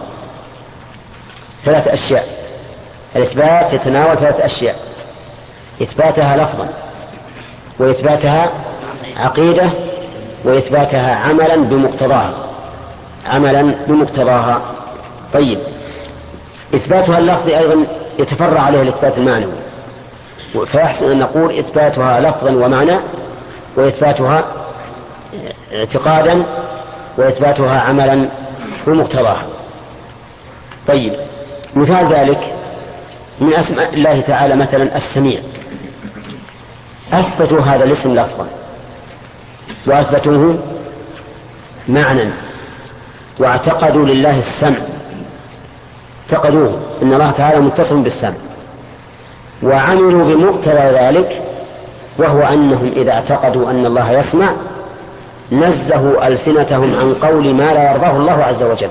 ثلاث أشياء. الإثبات يتناول ثلاث أشياء: إثباتها لفظا، وإثباتها عقيدة، وإثباتها عملا بمقتضاها عملا بمقتضاها طيب، إثباتها اللفظ أيضا يتفرع عليه الإثبات المعنوي، فيحسن أن نقول إثباتها لفظا ومعنى، وإثباتها اعتقادا، وإثباتها عملا بمقتضاها. طيب، مثال ذلك من أسماء الله تعالى مثلا السميع، أثبتوا هذا الاسم لفظا، وأثبتوه معنى، واعتقدوا لله السمع، اعتقدوه أن الله تعالى متصل بالسمع، وعملوا بمقتضى ذلك، وهو أنهم إذا اعتقدوا أن الله يسمع نزهوا ألسنتهم عن قول ما لا يرضاه الله عز وجل.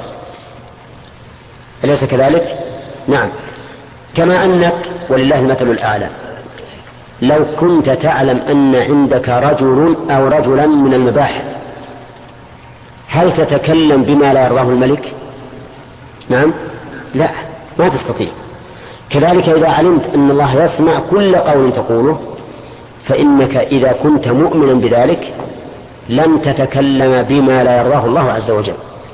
أليس كذلك؟ نعم. كما أنك ولله المثل الأعلى لو كنت تعلم أن عندك رجل أو رجلا من المباحث، هل تتكلم بما لا يرضاه الملك؟ نعم، لا، ما تستطيع. كذلك إذا علمت أن الله يسمع كل قول تقوله، فإنك إذا كنت مؤمنا بذلك لن تتكلم بما لا يرضاه الله عز وجل.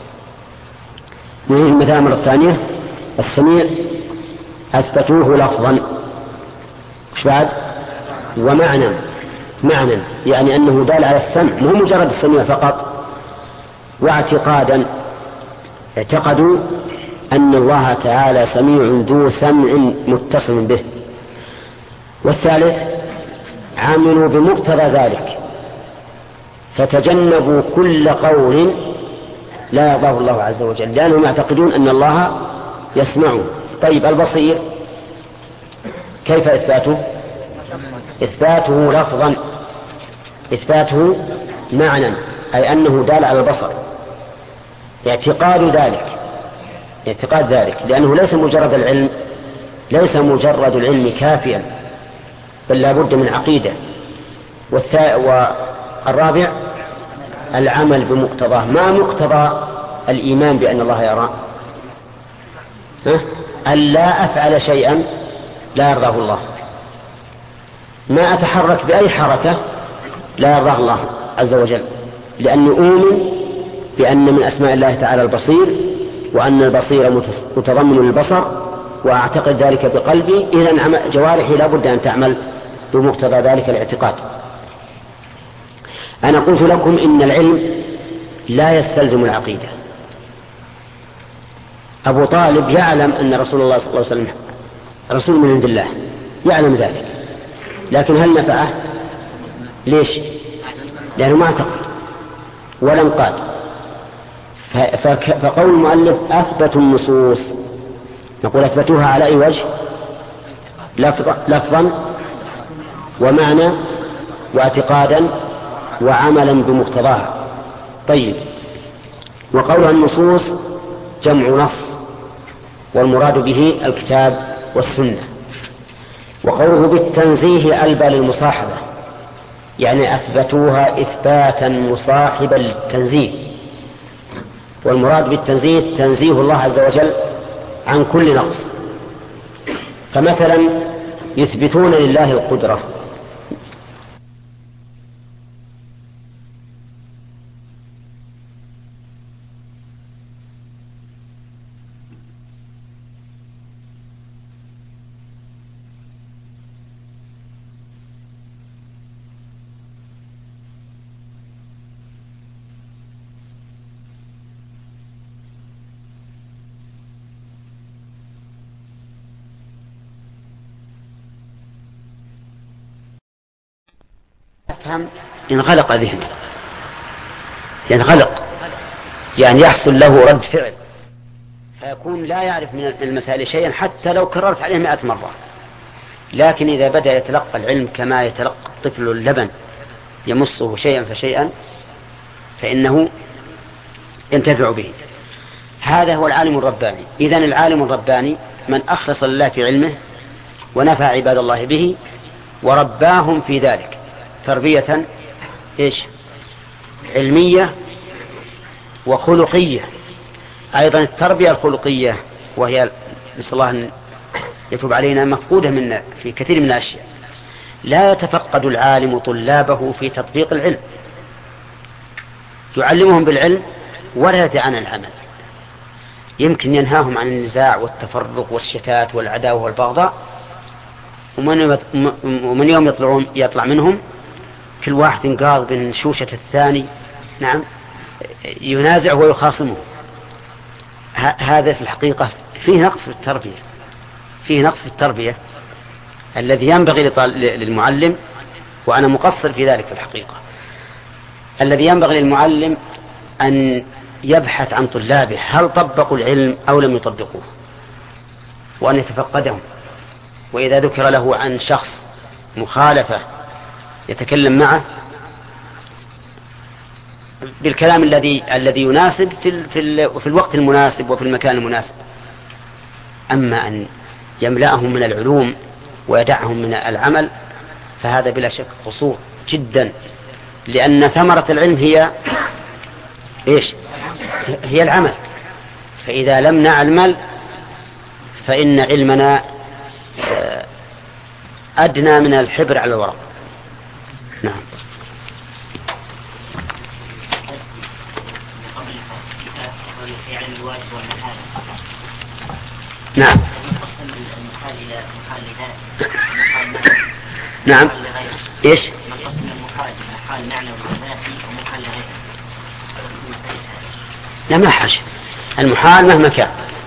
نريد المثال مرة ثانية: السميع أثبتوه لفظا، وش بعد؟ ومعنى، معنى يعني أنه دال على السمع، مو مجرد السميع فقط. واعتقادا، اعتقدوا أن الله تعالى سميع ذو سمع متصل به. والثالث عملوا بمقتضى ذلك، فتجنبوا كل قول لا يرضاه الله عز وجل، لأنهم يعتقدون أن الله يسمعه. طيب، البصير كيف إثباته؟ إثباته لفظا، إثباته معنى، أي أنه دال على البصر، اعتقاد ذلك اعتقاد ذلك لأنه ليس مجرد العلم ليس مجرد العلم كافيا، بل لا بد من عقيدة. والرابع العمل بمقتضاه. ما مقتضى الإيمان بأن الله يرى؟ أن لا أفعل شيئا لا يرضاه الله، ما أتحرك بأي حركة لا يرضاه الله عز وجل، لأني أؤمن بأن من أسماء الله تعالى البصير، وأن البصير متضمن للبصر، وأعتقد ذلك بقلبي، إذن جوارحي لا بد أن تعمل بمقتضى ذلك الاعتقاد. أنا قلت لكم إن العلم لا يستلزم العقيدة، أبو طالب يعلم أن رسول الله صلى الله عليه وسلم رسول من عند الله، يعلم ذلك، لكن هل نفعه؟ ليش؟ لأنه ما اعتقد ولا انقاد. فقول المؤلف أثبتوا النصوص، نقول أثبتوها على أي وجه؟ لفظا ومعنى واعتقادا وعملا بمقتضاها. طيب، وقولها النصوص جمع نص، والمراد به الكتاب والسنة. وقوله بالتنزيه ألبى للمصاحبة، يعني أثبتوها إثباتا مصاحبا للتنزيه، والمراد بالتنزيه تنزيه الله عز وجل عن كل نقص. فمثلا يثبتون لله القدرة، أفهم انغلق ذهنه، ينغلق يعني يحصل له رد فعل، فيكون لا يعرف من المسائل شيئا حتى لو كررت عليه مئة مرة. لكن إذا بدأ يتلقى العلم كما يتلقى الطفل اللبن يمصه شيئا فشيئا فإنه ينتفع به. هذا هو العالم الرباني. إذن العالم الرباني من أخلص لله في علمه ونفع عباد الله به ورباهم في ذلك تربية إيش؟ علمية وخلقية. أيضا التربية الخلقية، وهي نسأل الله أن يتوب علينا، مفقودة منا في كثير من الأشياء. لا يتفقد العالم طلابه في تطبيق العلم، يعلمهم بالعلم ولا يدع عن العمل. يمكن ينهاهم عن النزاع والتفرق والشتات والعداوة والبغضاء، ومن يوم يطلعون يطلع منهم كل واحد انقاض بين شوشة الثاني، نعم، ينازع ويخاصمه. هذا في الحقيقة فيه نقص في التربية، فيه نقص في التربية الذي ينبغي للمعلم، وأنا مقصر في ذلك في الحقيقة. الذي ينبغي للمعلم أن يبحث عن طلابه هل طبقوا العلم أو لم يطبقوه، وأن يتفقدهم. وإذا ذكر له عن شخص مخالفة يتكلم معه بالكلام الذي الذي يناسب في في في الوقت المناسب وفي المكان المناسب. أما أن يملأهم من العلوم ويدعهم من العمل فهذا بلا شك قصور جدا، لأن ثمرة العلم هي إيش؟ هي العمل. فإذا لم نعمل فإن علمنا أدنى من الحبر على الورق. نعم. نعم. نعم. إيش؟ نقسم المحال محال معنى وذاتي ومحال غير. لا ما حاجة. المحال مهما كان،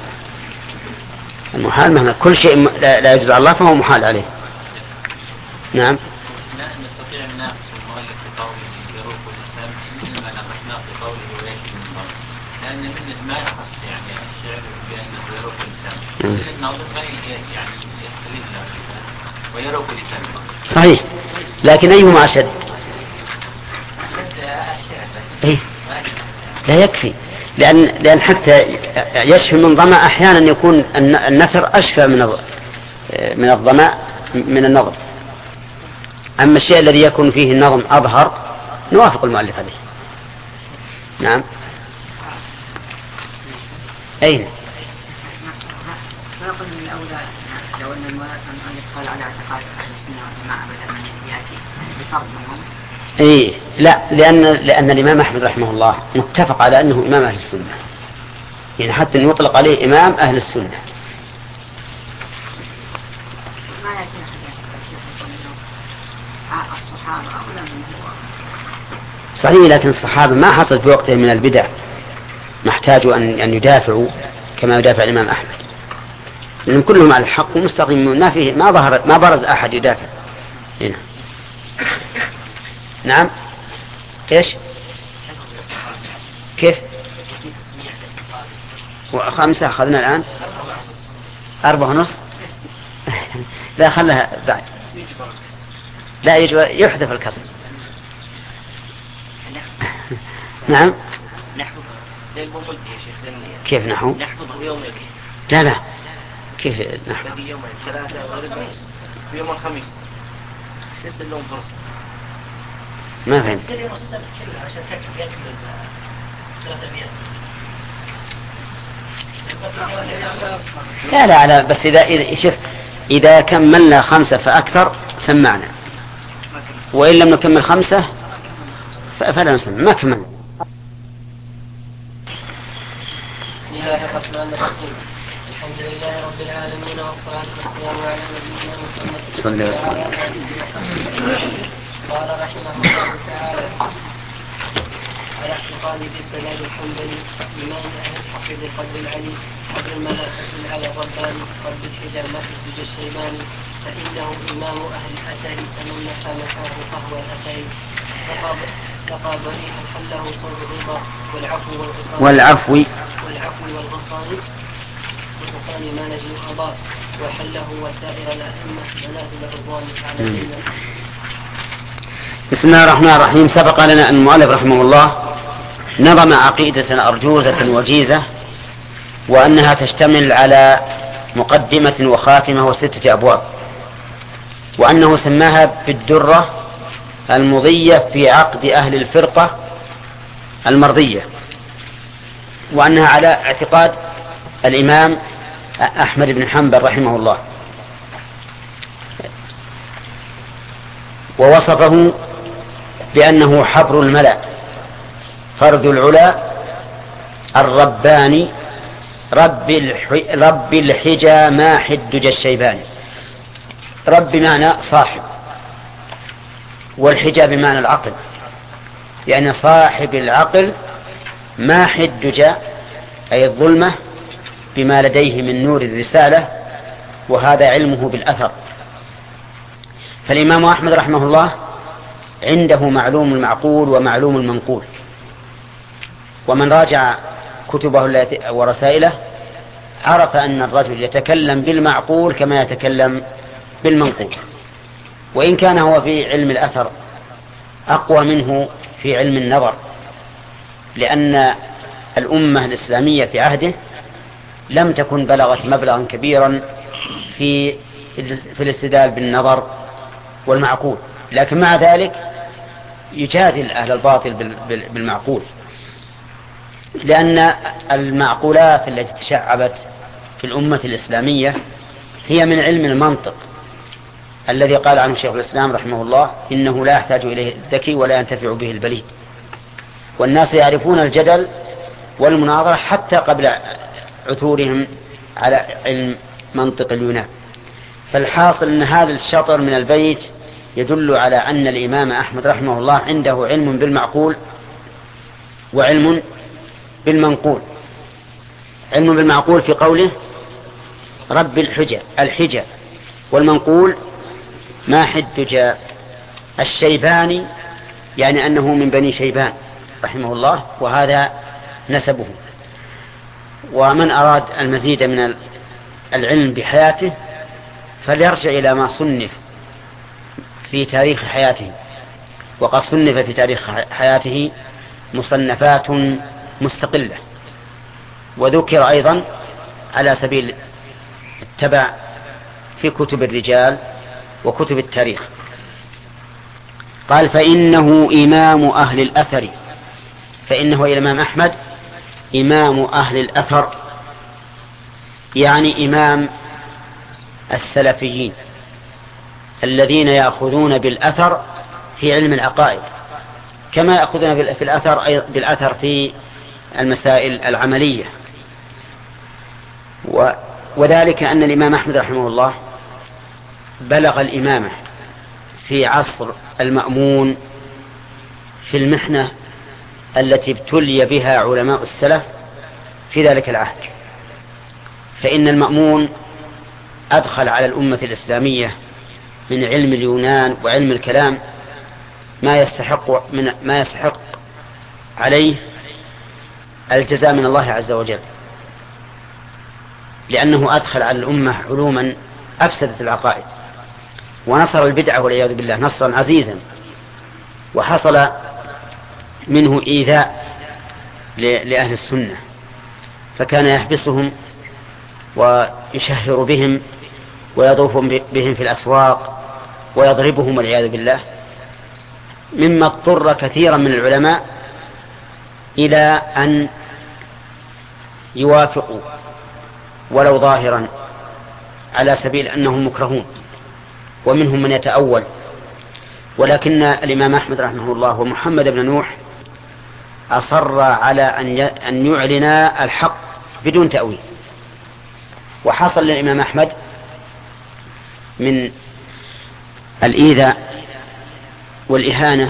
المحال مهما كل شيء لا يجوز على الله فهو محال عليه. نعم. لا نستطيع أن نأخذ المؤلف في قوله يروق الإسلام إنما نقشنا في قوله ويأتي من قوله، لأن من ما يخص يعني الشعر بأنه يروق الإسلام، الناظر ما يعني يستفيد له ويروق الإسلام. صحيح، لكن أيهما أشد؟ إيه؟ لا يكفي، لأن لأن حتى يشفي من ظمأ أحيانا يكون النثر أشفى من من الظمأ من النظر. أما الشيء الذي يكون فيه النظم أظهر نوافق المؤلف عليه. نعم. أين؟ فيقول من الأولى لو أن المؤلف قال على اعتقاد أهل السنة والجماعة بدل من يأتي بفرض منهم. إيه لا، لأن لأن الإمام أحمد رحمه الله متفق على أنه إمام أهل السنة، يعني حتى أن يطلق عليه إمام أهل السنة. ما يأتي أحد الصحابة أولا من هو. صحيح، لكن الصحابة ما حصل في وقتهم من البدع ما احتاجوا أن أن يدافعوا كما يدافع الإمام أحمد، لأنهم كلهم على الحق ومستقيمون، ما فيه ما ظهر ما برز أحد يدافع هنا. نعم. إيش كيف وخمسة أخذنا الآن أربعة ونص لا خلها بعد، لا يحذف الكسر. نعم. كيف نحو؟ لا لا كيف نحو؟ يوم الخميس ما فهمت. لا لا لا بس إذا إذا شوف إذا كملنا خمسة فأكثر سمعنا، وإن لم نكمل خمسة فلا نسمع، ما كمل. بسم الله الرحمن الرحيم. الحمد لله رب العالمين والصلاة والسلام على نبينا محمد صلى الله عليه وسلم. قال رحمه الله تعالى: على اعتقاد بالدلال الحنبلي إمام أهل الحق بالقدر العلي قدر الملائكة على الرباني قد الحجاب في الدجى الشيباني فإنه إمام أهل الأثر فمن نفى نفاه فهو الأثر لقى بريئا حله صوت الرضا والعفو والغفران والعفو والعفو والغفران والغفران ما نجم القضاء وحله وسائر الأئمة منازل الرضوان على الجنة. بسم الله الرحمن الرحيم. سبق لنا أن المؤلف رحمه الله نظم عقيدة أرجوزة وجيزة، وأنها تشتمل على مقدمة وخاتمة وستة أبواب، وأنه سماها بالدرة المضية في عقد أهل الفرقة المرضية، وأنها على اعتقاد الإمام أحمد بن حنبل رحمه الله. ووصفه بأنه حبر الملأ فرد العلا الرباني رب, رب الحجى ماح الدجى الشيباني. رب بمعنى صاحب، والحجى بمعنى العقل، يعني صاحب العقل ماح الدجى أي الظلمة بما لديه من نور الرسالة، وهذا علمه بالأثر. فالإمام أحمد رحمه الله عنده معلوم المعقول ومعلوم المنقول، ومن راجع كتبه ورسائله عرف أن الرجل يتكلم بالمعقول كما يتكلم بالمنقول، وإن كان هو في علم الأثر أقوى منه في علم النظر، لأن الأمة الإسلامية في عهده لم تكن بلغت مبلغا كبيرا في في الاستدلال بالنظر والمعقول، لكن مع ذلك يجادل أهل الباطل بالمعقول، لأن المعقولات التي تشعبت في الأمة الإسلامية هي من علم المنطق الذي قال عنه شيخ الإسلام رحمه الله: إنه لا يحتاج إليه الذكي ولا ينتفع به البليد. والناس يعرفون الجدل والمناظرة حتى قبل عثورهم على علم منطق اليونان. فالحاصل أن هذا الشطر من البيت يدل على أن الإمام أحمد رحمه الله عنده علم بالمعقول وعلم بالمنقول. علم بالمعقول في قوله رب الحجى الحجى، والمنقول ماح الدجى الشيباني، يعني أنه من بني شيبان رحمه الله، وهذا نسبه. ومن أراد المزيد من العلم بحياته فليرجع إلى ما صنف في تاريخ حياته، وقد صنف في تاريخ حياته مصنفات مستقلة، وذكر أيضا على سبيل التبع في كتب الرجال وكتب التاريخ. قال: فإنه إمام أهل الأثر، فإنه الإمام أحمد إمام أهل الأثر، يعني إمام السلفيين الذين يأخذون بالأثر في علم العقائد، كما يأخذون في الأثر بالأثر في المسائل العملية. وذلك أن الإمام أحمد رحمه الله بلغ الإمامة في عصر المأمون في المحنة التي ابتلي بها علماء السلف في ذلك العهد، فإن المأمون أدخل على الأمة الإسلامية من علم اليونان وعلم الكلام ما يستحق من ما يستحق عليه الجزاء من الله عز وجل، لأنه أدخل على الأمة علوما أفسدت العقائد ونصر البدعة والعياذ بالله نصرا عزيزا، وحصل منه إيذاء لأهل السنة، فكان يحبسهم ويشهر بهم ويطوف بهم في الأسواق ويضربهم والعياذ بالله، مما اضطر كثيرا من العلماء إلى أن يوافقوا ولو ظاهرا على سبيل أنهم مكرهون، ومنهم من يتأول. ولكن الإمام أحمد رحمه الله ومحمد بن نوح أصر على أن يعلن الحق بدون تأويل، وحصل للإمام أحمد من الإيذاء والإهانة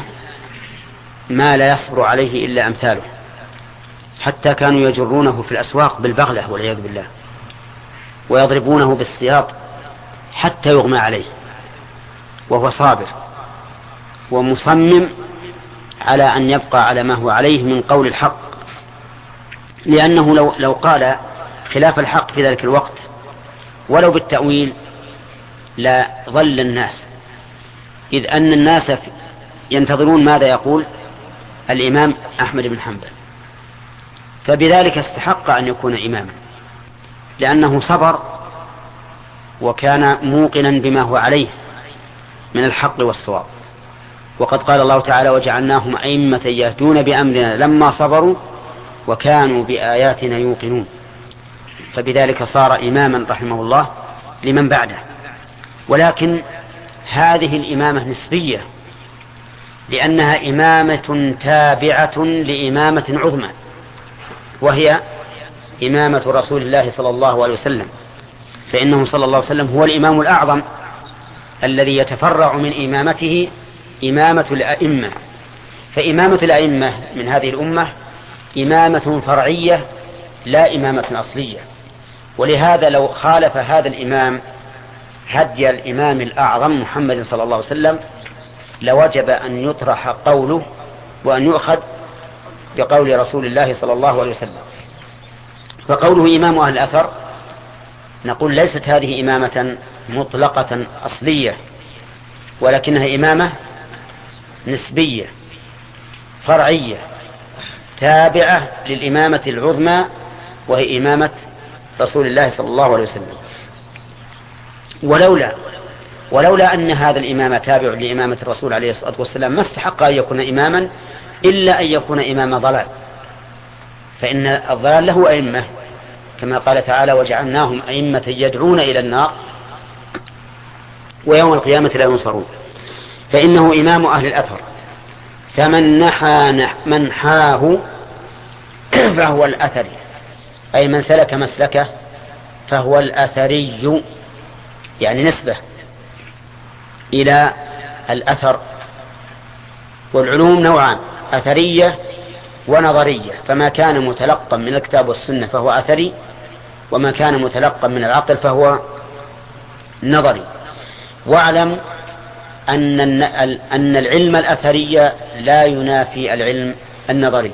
ما لا يصبر عليه إلا أمثاله، حتى كانوا يجرونه في الأسواق بالبغلة والعياذ بالله، ويضربونه بالسياط حتى يغمى عليه، وهو صابر ومصمم على أن يبقى على ما هو عليه من قول الحق، لأنه لو, لو قال خلاف الحق في ذلك الوقت ولو بالتأويل لا ظل الناس، إذ أن الناس ينتظرون ماذا يقول الإمام أحمد بن حنبل، فبذلك استحق أن يكون إماما، لأنه صبر وكان موقنا بما هو عليه من الحق والصواب. وقد قال الله تعالى: وجعلناهم أئمة يهدون بأمرنا لما صبروا وكانوا بآياتنا يوقنون، فبذلك صار إماما رحمه الله لمن بعده. ولكن هذه الإمامة نسبية، لأنها إمامة تابعة لإمامة عظمى، وهي إمامة رسول الله صلى الله عليه وسلم، فإنه صلى الله عليه وسلم هو الإمام الأعظم الذي يتفرع من إمامته إمامة الأئمة. فإمامة الأئمة من هذه الأمة إمامة فرعية لا إمامة أصلية، ولهذا لو خالف هذا الإمام هدي الإمام الأعظم محمد صلى الله عليه وسلم لوجب أن يطرح قوله وأن يؤخذ بقول رسول الله صلى الله عليه وسلم. فقوله إمام أهل الأثر نقول ليست هذه إمامة مطلقة أصلية، ولكنها إمامة نسبية فرعية تابعة للإمامة العظمى، وهي إمامة رسول الله صلى الله عليه وسلم. ولولا ولولا أن هذا الإمام تابع لإمامة الرسول عليه الصلاة والسلام ما استحق أن يكون إماما إلا أن يكون إمام ضلال، فإن الضلال له أئمة، كما قال تعالى: وجعلناهم أئمة يدعون إلى النار ويوم القيامة لا ينصرون. فإنه إمام أهل الأثر، فمن نحى منحاه فهو الأثري، أي من سلك مسلكه فهو الأثري، يعني نسبة إلى الأثر. والعلوم نوعان: أثرية ونظرية، فما كان متلقا من الكتاب والسنة فهو أثري، وما كان متلقا من العقل فهو نظري. واعلم أن أن العلم الأثري لا ينافي العلم النظري،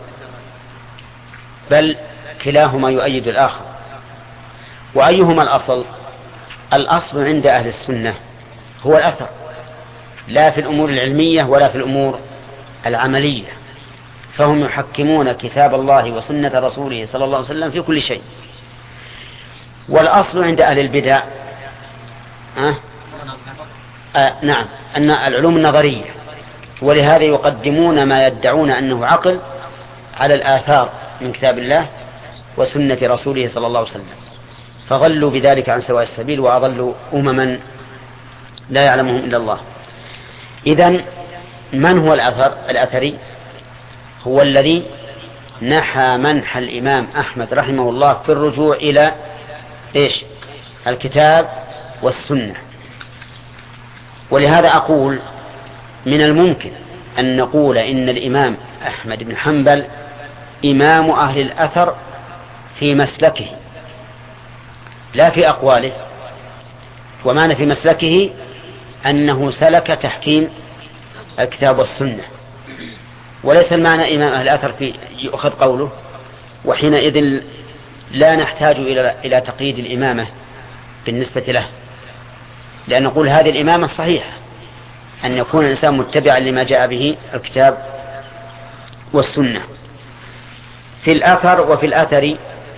بل كلاهما يؤيد الآخر. وأيهما الأصل؟ الأصل عند أهل السنة هو الأثر، لا في الأمور العلمية ولا في الأمور العملية، فهم يحكمون كتاب الله وسنة رسوله صلى الله عليه وسلم في كل شيء. والأصل عند أهل البدع أه؟ آه نعم أن العلوم النظرية، ولهذا يقدمون ما يدعون أنه عقل على الآثار من كتاب الله وسنة رسوله صلى الله عليه وسلم، فضلوا بذلك عن سواء السبيل وأضلوا أمما لا يعلمهم إلا الله. إذن من هو الأثر الأثري؟ هو الذي نحى منح الإمام أحمد رحمه الله في الرجوع إلى إيش؟ الكتاب والسنة. ولهذا أقول من الممكن أن نقول إن الإمام أحمد بن حنبل إمام أهل الأثر في مسلكه، لا في أقواله. ومعنى في مسلكه أنه سلك تحكيم الكتاب والسنة، وليس المعنى إمام أهل الأثر في يؤخذ قوله، وحينئذ لا نحتاج إلى إلى تقييد الإمامة بالنسبة له، لأن نقول هذه الإمامة الصحيحة أن يكون الإنسان متبعا لما جاء به الكتاب والسنة. في الأثر وفي الأثر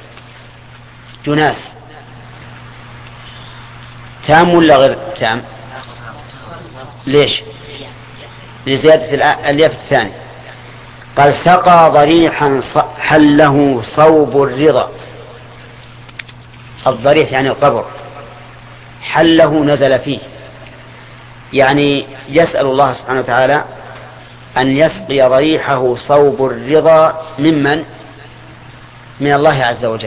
جناس تام ولا غير تام؟ ليش؟ لزيادة الألياف الثاني. قال سقى ضريحا حله صوب الرضا. الضريح يعني القبر، حله نزل فيه، يعني يسأل الله سبحانه وتعالى أن يسقي ضريحه صوب الرضا ممن؟ من الله عز وجل.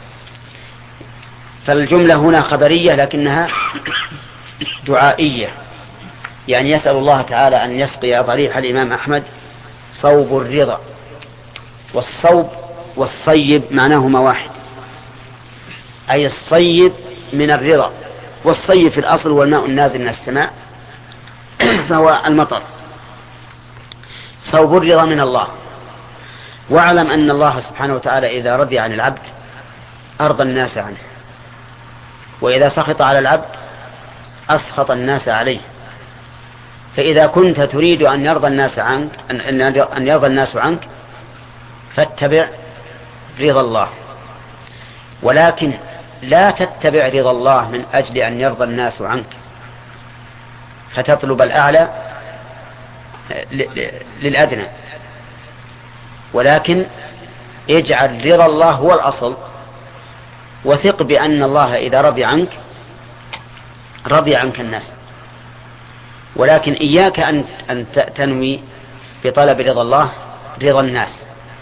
فالجملة هنا خبرية لكنها دعائية، يعني يسأل الله تعالى أن يسقي ضريح الإمام أحمد صوب الرضا. والصوب والصيب معناهما واحد، أي الصيب من الرضا، والصيب في الأصل هو الماء النازل من السماء فهو المطر. صوب الرضا من الله. واعلم أن الله سبحانه وتعالى إذا رضي عن العبد أرضى الناس عنه، وإذا سخط على العبد أسخط الناس عليه. فإذا كنت تريد أن يرضى الناس عنك أن يرضى الناس عنك فاتبع رضا الله، ولكن لا تتبع رضا الله من أجل أن يرضى الناس عنك فتطلب الأعلى للأدنى، ولكن اجعل رضا الله هو الأصل، وثق بأن الله إذا رضي عنك رضي عنك الناس. ولكن إياك أن تنوي بطلب رضا الله رضا الناس،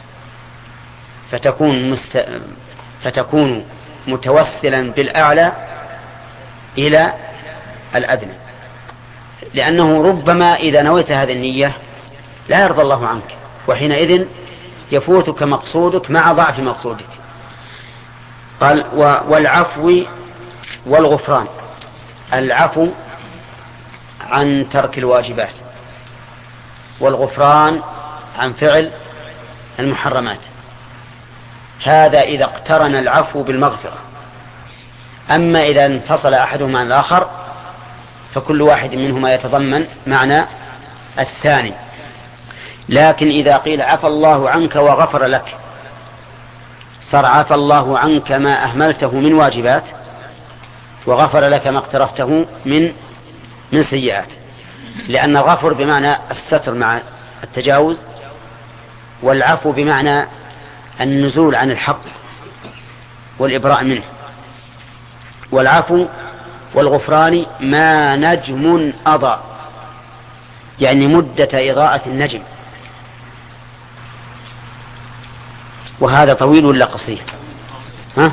فتكون, مست... فتكون متوسلا بالأعلى إلى الأدنى، لأنه ربما إذا نويت هذه النية لا يرضى الله عنك، وحينئذ يفوتك مقصودك مع ضعف مقصودك. قال والعفو والغفران. العفو عن ترك الواجبات، والغفران عن فعل المحرمات. هذا إذا اقترن العفو بالمغفرة. أما إذا انفصل أحدهما عن الآخر فكل واحد منهما يتضمن معنى الثاني. لكن إذا قيل عفى الله عنك وغفر لك، صار عفى الله عنك ما أهملته من واجبات، وغفر لك ما اقترفته من من سيئات، لأن الغفر بمعنى الستر مع التجاوز، والعفو بمعنى النزول عن الحق والإبراء منه. والعفو والغفران ما نجم أضاء، يعني مدة إضاءة النجم. وهذا طويل ولا قصير؟ ها؟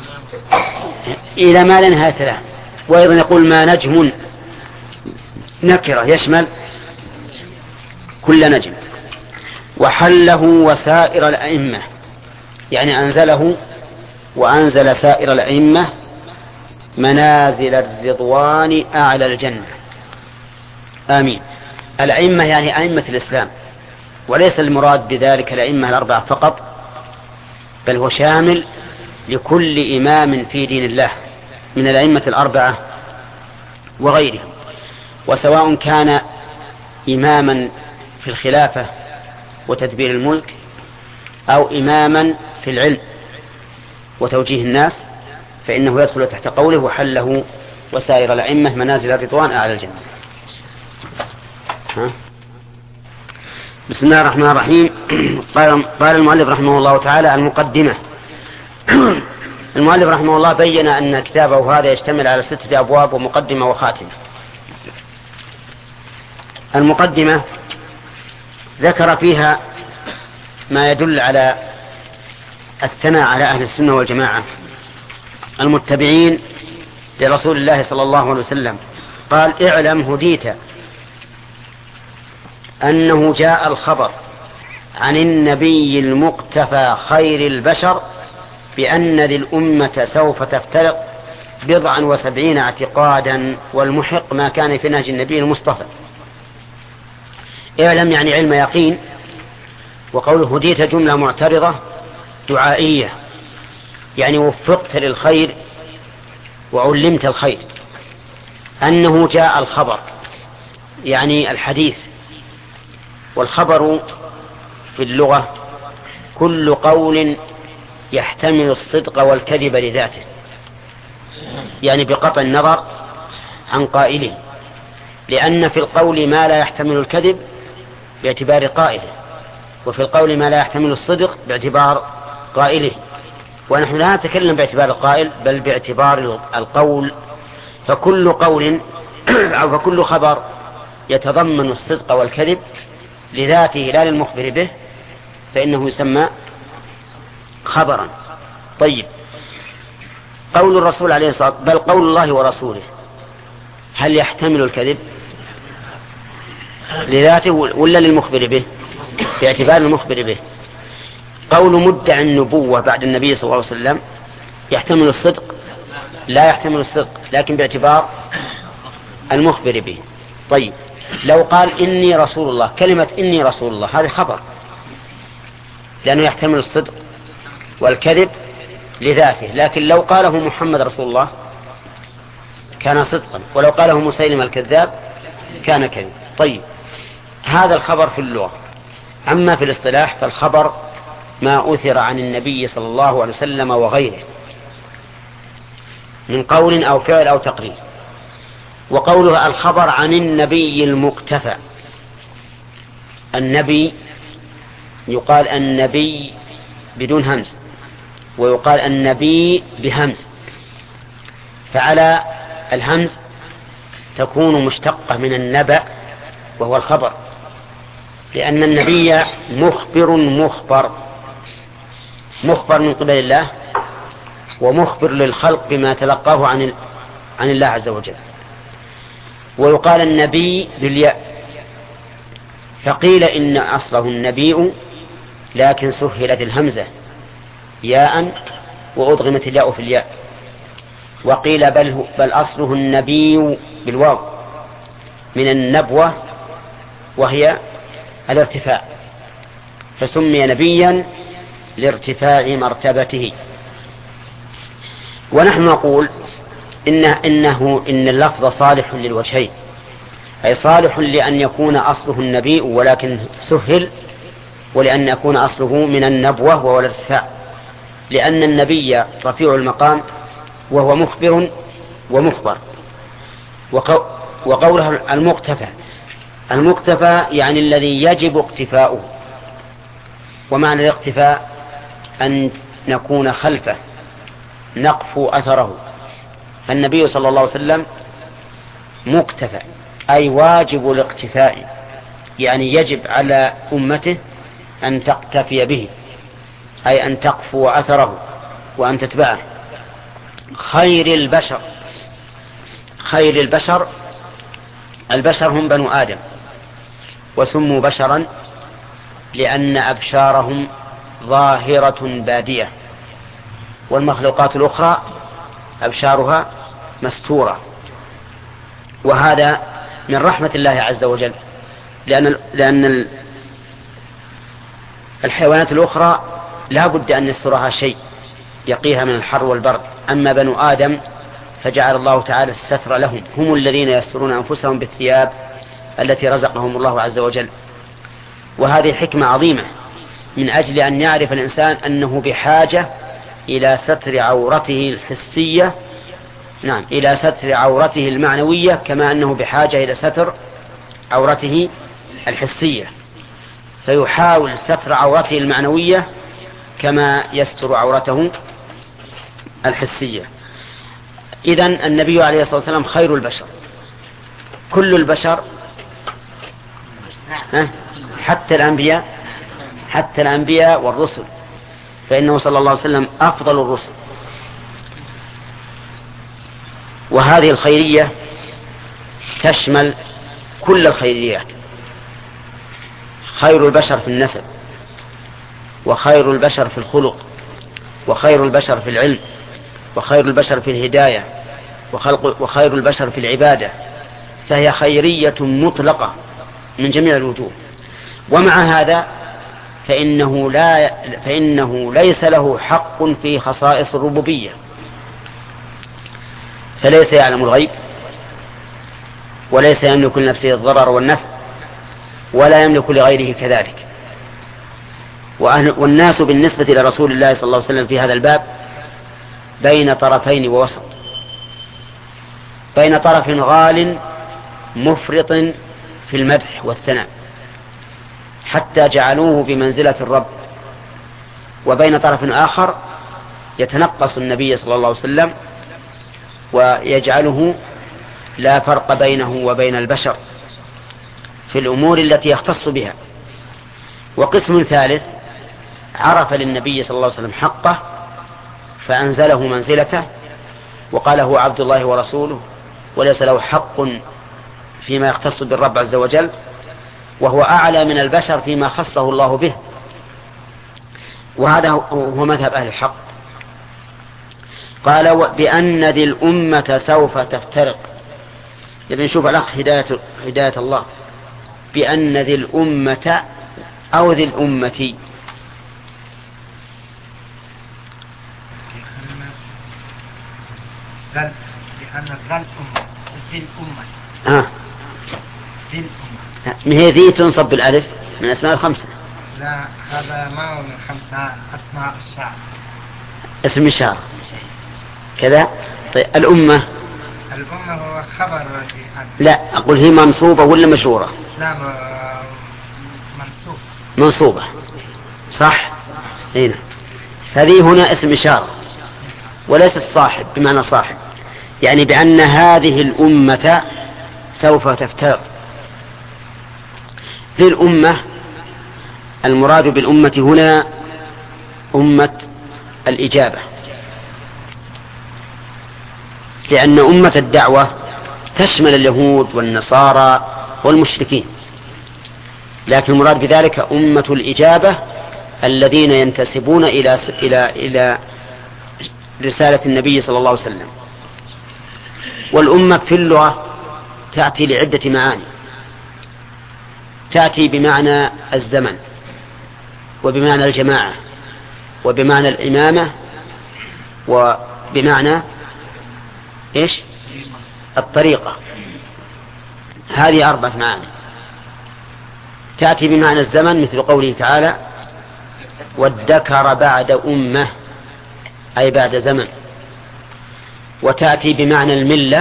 إلى ما لا نهاية له. وأيضا يقول ما نجم نكرة يشمل كل نجم. وحله وسائر الأئمة، يعني أنزله وأنزل سائر الأئمة منازل الرضوان أعلى الجنة. آمين. الأئمة يعني أئمة الإسلام، وليس المراد بذلك الأئمة الأربعة فقط، بل هو شامل لكل إمام في دين الله من الأئمة الأربعة وغيرهم، وسواء كان إماما في الخلافة وتدبير الملك أو إماما في العلم وتوجيه الناس، فإنه يدخل تحت قوله وحله وسائر الأئمة منازل الرضوان أعلى الجنة. ها؟ بسم الله الرحمن الرحيم. قال المؤلف رحمه الله تعالى المقدمة. المؤلف رحمه الله بين أن كتابه هذا يشتمل على ستة أبواب ومقدمة وخاتمة. المقدمة ذكر فيها ما يدل على الثناء على أهل السنة والجماعة المتبعين لرسول الله صلى الله عليه وسلم. قال اعلم هديت أنه جاء الخبر عن النبي المقتفى خير البشر بأن ذي الأمة سوف تفترق بضعا وسبعين اعتقادا، والمحق ما كان في نهج النبي المصطفى. اعلم يعني علم يقين. وقوله هديت جملة معترضة دعائية، يعني وفقت للخير وعلمت الخير. أنه جاء الخبر يعني الحديث، والخبر في اللغة كل قول يحتمل الصدق والكذب لذاته، يعني بقطع النظر عن قائله، لأن في القول ما لا يحتمل الكذب باعتبار قائله، وفي القول ما لا يحتمل الصدق باعتبار قائله. ونحن لا نتكلم باعتبار القائل بل باعتبار القول. فكل قول أو فكل خبر يتضمن الصدق والكذب لذاته لا للمخبر به فإنه يسمى خبرا. طيب، قول الرسول عليه الصلاة والسلام بل قول الله ورسوله هل يحتمل الكذب لذاته ولا للمخبر به؟ باعتبار المخبر به. قول مدعي النبوة بعد النبي صلى الله عليه وسلم يحتمل الصدق؟ لا يحتمل الصدق، لكن باعتبار المخبر به. طيب، لو قال إني رسول الله، كلمة إني رسول الله هذا خبر، لأنه يحتمل الصدق والكذب لذاته. لكن لو قاله محمد رسول الله كان صدقا، ولو قاله مسيلم الكذاب كان كذب. طيب، هذا الخبر في اللغة. أما في الاصطلاح فالخبر ما أثر عن النبي صلى الله عليه وسلم وغيره من قول أو فعل أو تقرير. وقوله الخبر عن النبي المقتفى، النبي يقال النبي بدون همز، ويقال النبي بهمز، فعلى الهمز تكون مشتقة من النبأ وهو الخبر، لأن النبي مخبر مخبر مخبر من قبل الله، ومخبر للخلق بما تلقاه عن عن الله عز وجل. ويقال النبي بالياء، فقيل إن أصله النبي لكن سهلت الهمزة ياء وأضغمت الياء في الياء. وقيل بل, بل أصله النبي بالواو من النبوة وهي الارتفاع، فسمي نبيا لارتفاع مرتبته. ونحن نقول إنه, إنه إن اللفظ صالح للوجهين، أي صالح لأن يكون أصله النبي ولكن سهل، ولأن يكون أصله من النبوة وهو الارتفاع، لأن النبي رفيع المقام وهو مخبر ومخبر. وقوله المقتفى، المقتفى يعني الذي يجب اقتفاؤه. ومعنى الاقتفاء أن نكون خلفه نقفو أثره، فالنبي صلى الله عليه وسلم مقتفى أي واجب الاقتفاء، يعني يجب على أمته أن تقتفي به، أي أن تقفو أثره وأن تتبعه. خير البشر، خير البشر، البشر هم بنو آدم، وسموا بشرا لأن أبشارهم ظاهرة بادية، والمخلوقات الأخرى أبشارها مستورة. وهذا من رحمة الله عز وجل، لأن, لأن الحيوانات الأخرى لا بد أن يسترها شيء يقيها من الحر والبرد، أما بنو آدم فجعل الله تعالى الستر لهم، هم الذين يسترون أنفسهم بالثياب التي رزقهم الله عز وجل. وهذه حكمة عظيمة من أجل أن يعرف الإنسان أنه بحاجة إلى ستر عورته الحسية، نعم إلى ستر عورته المعنوية، كما أنه بحاجة إلى ستر عورته الحسية، فيحاول ستر عورته المعنوية كما يستر عورته الحسية. إذن النبي عليه الصلاة والسلام خير البشر، كل البشر حتى الأنبياء، حتى الأنبياء والرسل، فإنه صلى الله عليه وسلم أفضل الرسل. وهذه الخيرية تشمل كل الخيريات، خير البشر في النسب، وخير البشر في الخلق، وخير البشر في العلم، وخير البشر في الهداية، وخلق وخير البشر في العبادة، فهي خيرية مطلقة من جميع الوجوه. ومع هذا فإنه, لا فإنه ليس له حق في خصائص الربوبية، فليس يعلم الغيب، وليس يملك لنفسه الضرر والنفع، ولا يملك لغيره كذلك. والناس بالنسبة لرسول الله صلى الله عليه وسلم في هذا الباب بين طرفين ووسط، بين طرف غال مفرط في المدح والثناء حتى جعلوه بمنزلة الرب، وبين طرف آخر يتنقص النبي صلى الله عليه وسلم ويجعله لا فرق بينه وبين البشر في الأمور التي يختص بها. وقسم ثالث عرف للنبي صلى الله عليه وسلم حقه فأنزله منزلته وقال هو عبد الله ورسوله، وليس له حق فيما يختص بالرب عز وجل، وهو أعلى من البشر فيما خصه الله به. وهذا هو مذهب أهل الحق. قال بأن ذي الأمة سوف تفترق. يبقى نشوف الأخ هداية, هداية الله. بأن ذي الأمة أو ذي الأمة، بأن ذي الأمة ذي الأمة آه. ذي الأمة ما هي ذي تنصب بالألف من أسماء الخمسة؟ لا، هذا ما هو من خمسة أسماء الشعر، اسم الشعر كذا. طيب الأمة، الأمة هو خبر لا أقول هي منصوبة ولا مشهورة؟ لا، منصوب منصوبة صح. هنا فذي هنا اسم إشارة وليس الصاحب بمعنى صاحب، يعني بأن هذه الأمة سوف تفترق. ذي الأمة المراد بالأمة هنا أمة الإجابة، لأن أمة الدعوة تشمل اليهود والنصارى والمشركين، لكن المراد بذلك أمة الإجابة الذين ينتسبون إلى إلى إلى رسالة النبي صلى الله عليه وسلم. والأمة في اللغة تأتي لعدة معاني، تأتي بمعنى الزمن، وبمعنى الجماعة، وبمعنى الإمامة، وبمعنى إيش؟ الطريقة. هذه أربعة معاني. تأتي بمعنى الزمن مثل قوله تعالى وادكر بعد أمة، أي بعد زمن. وتأتي بمعنى الملة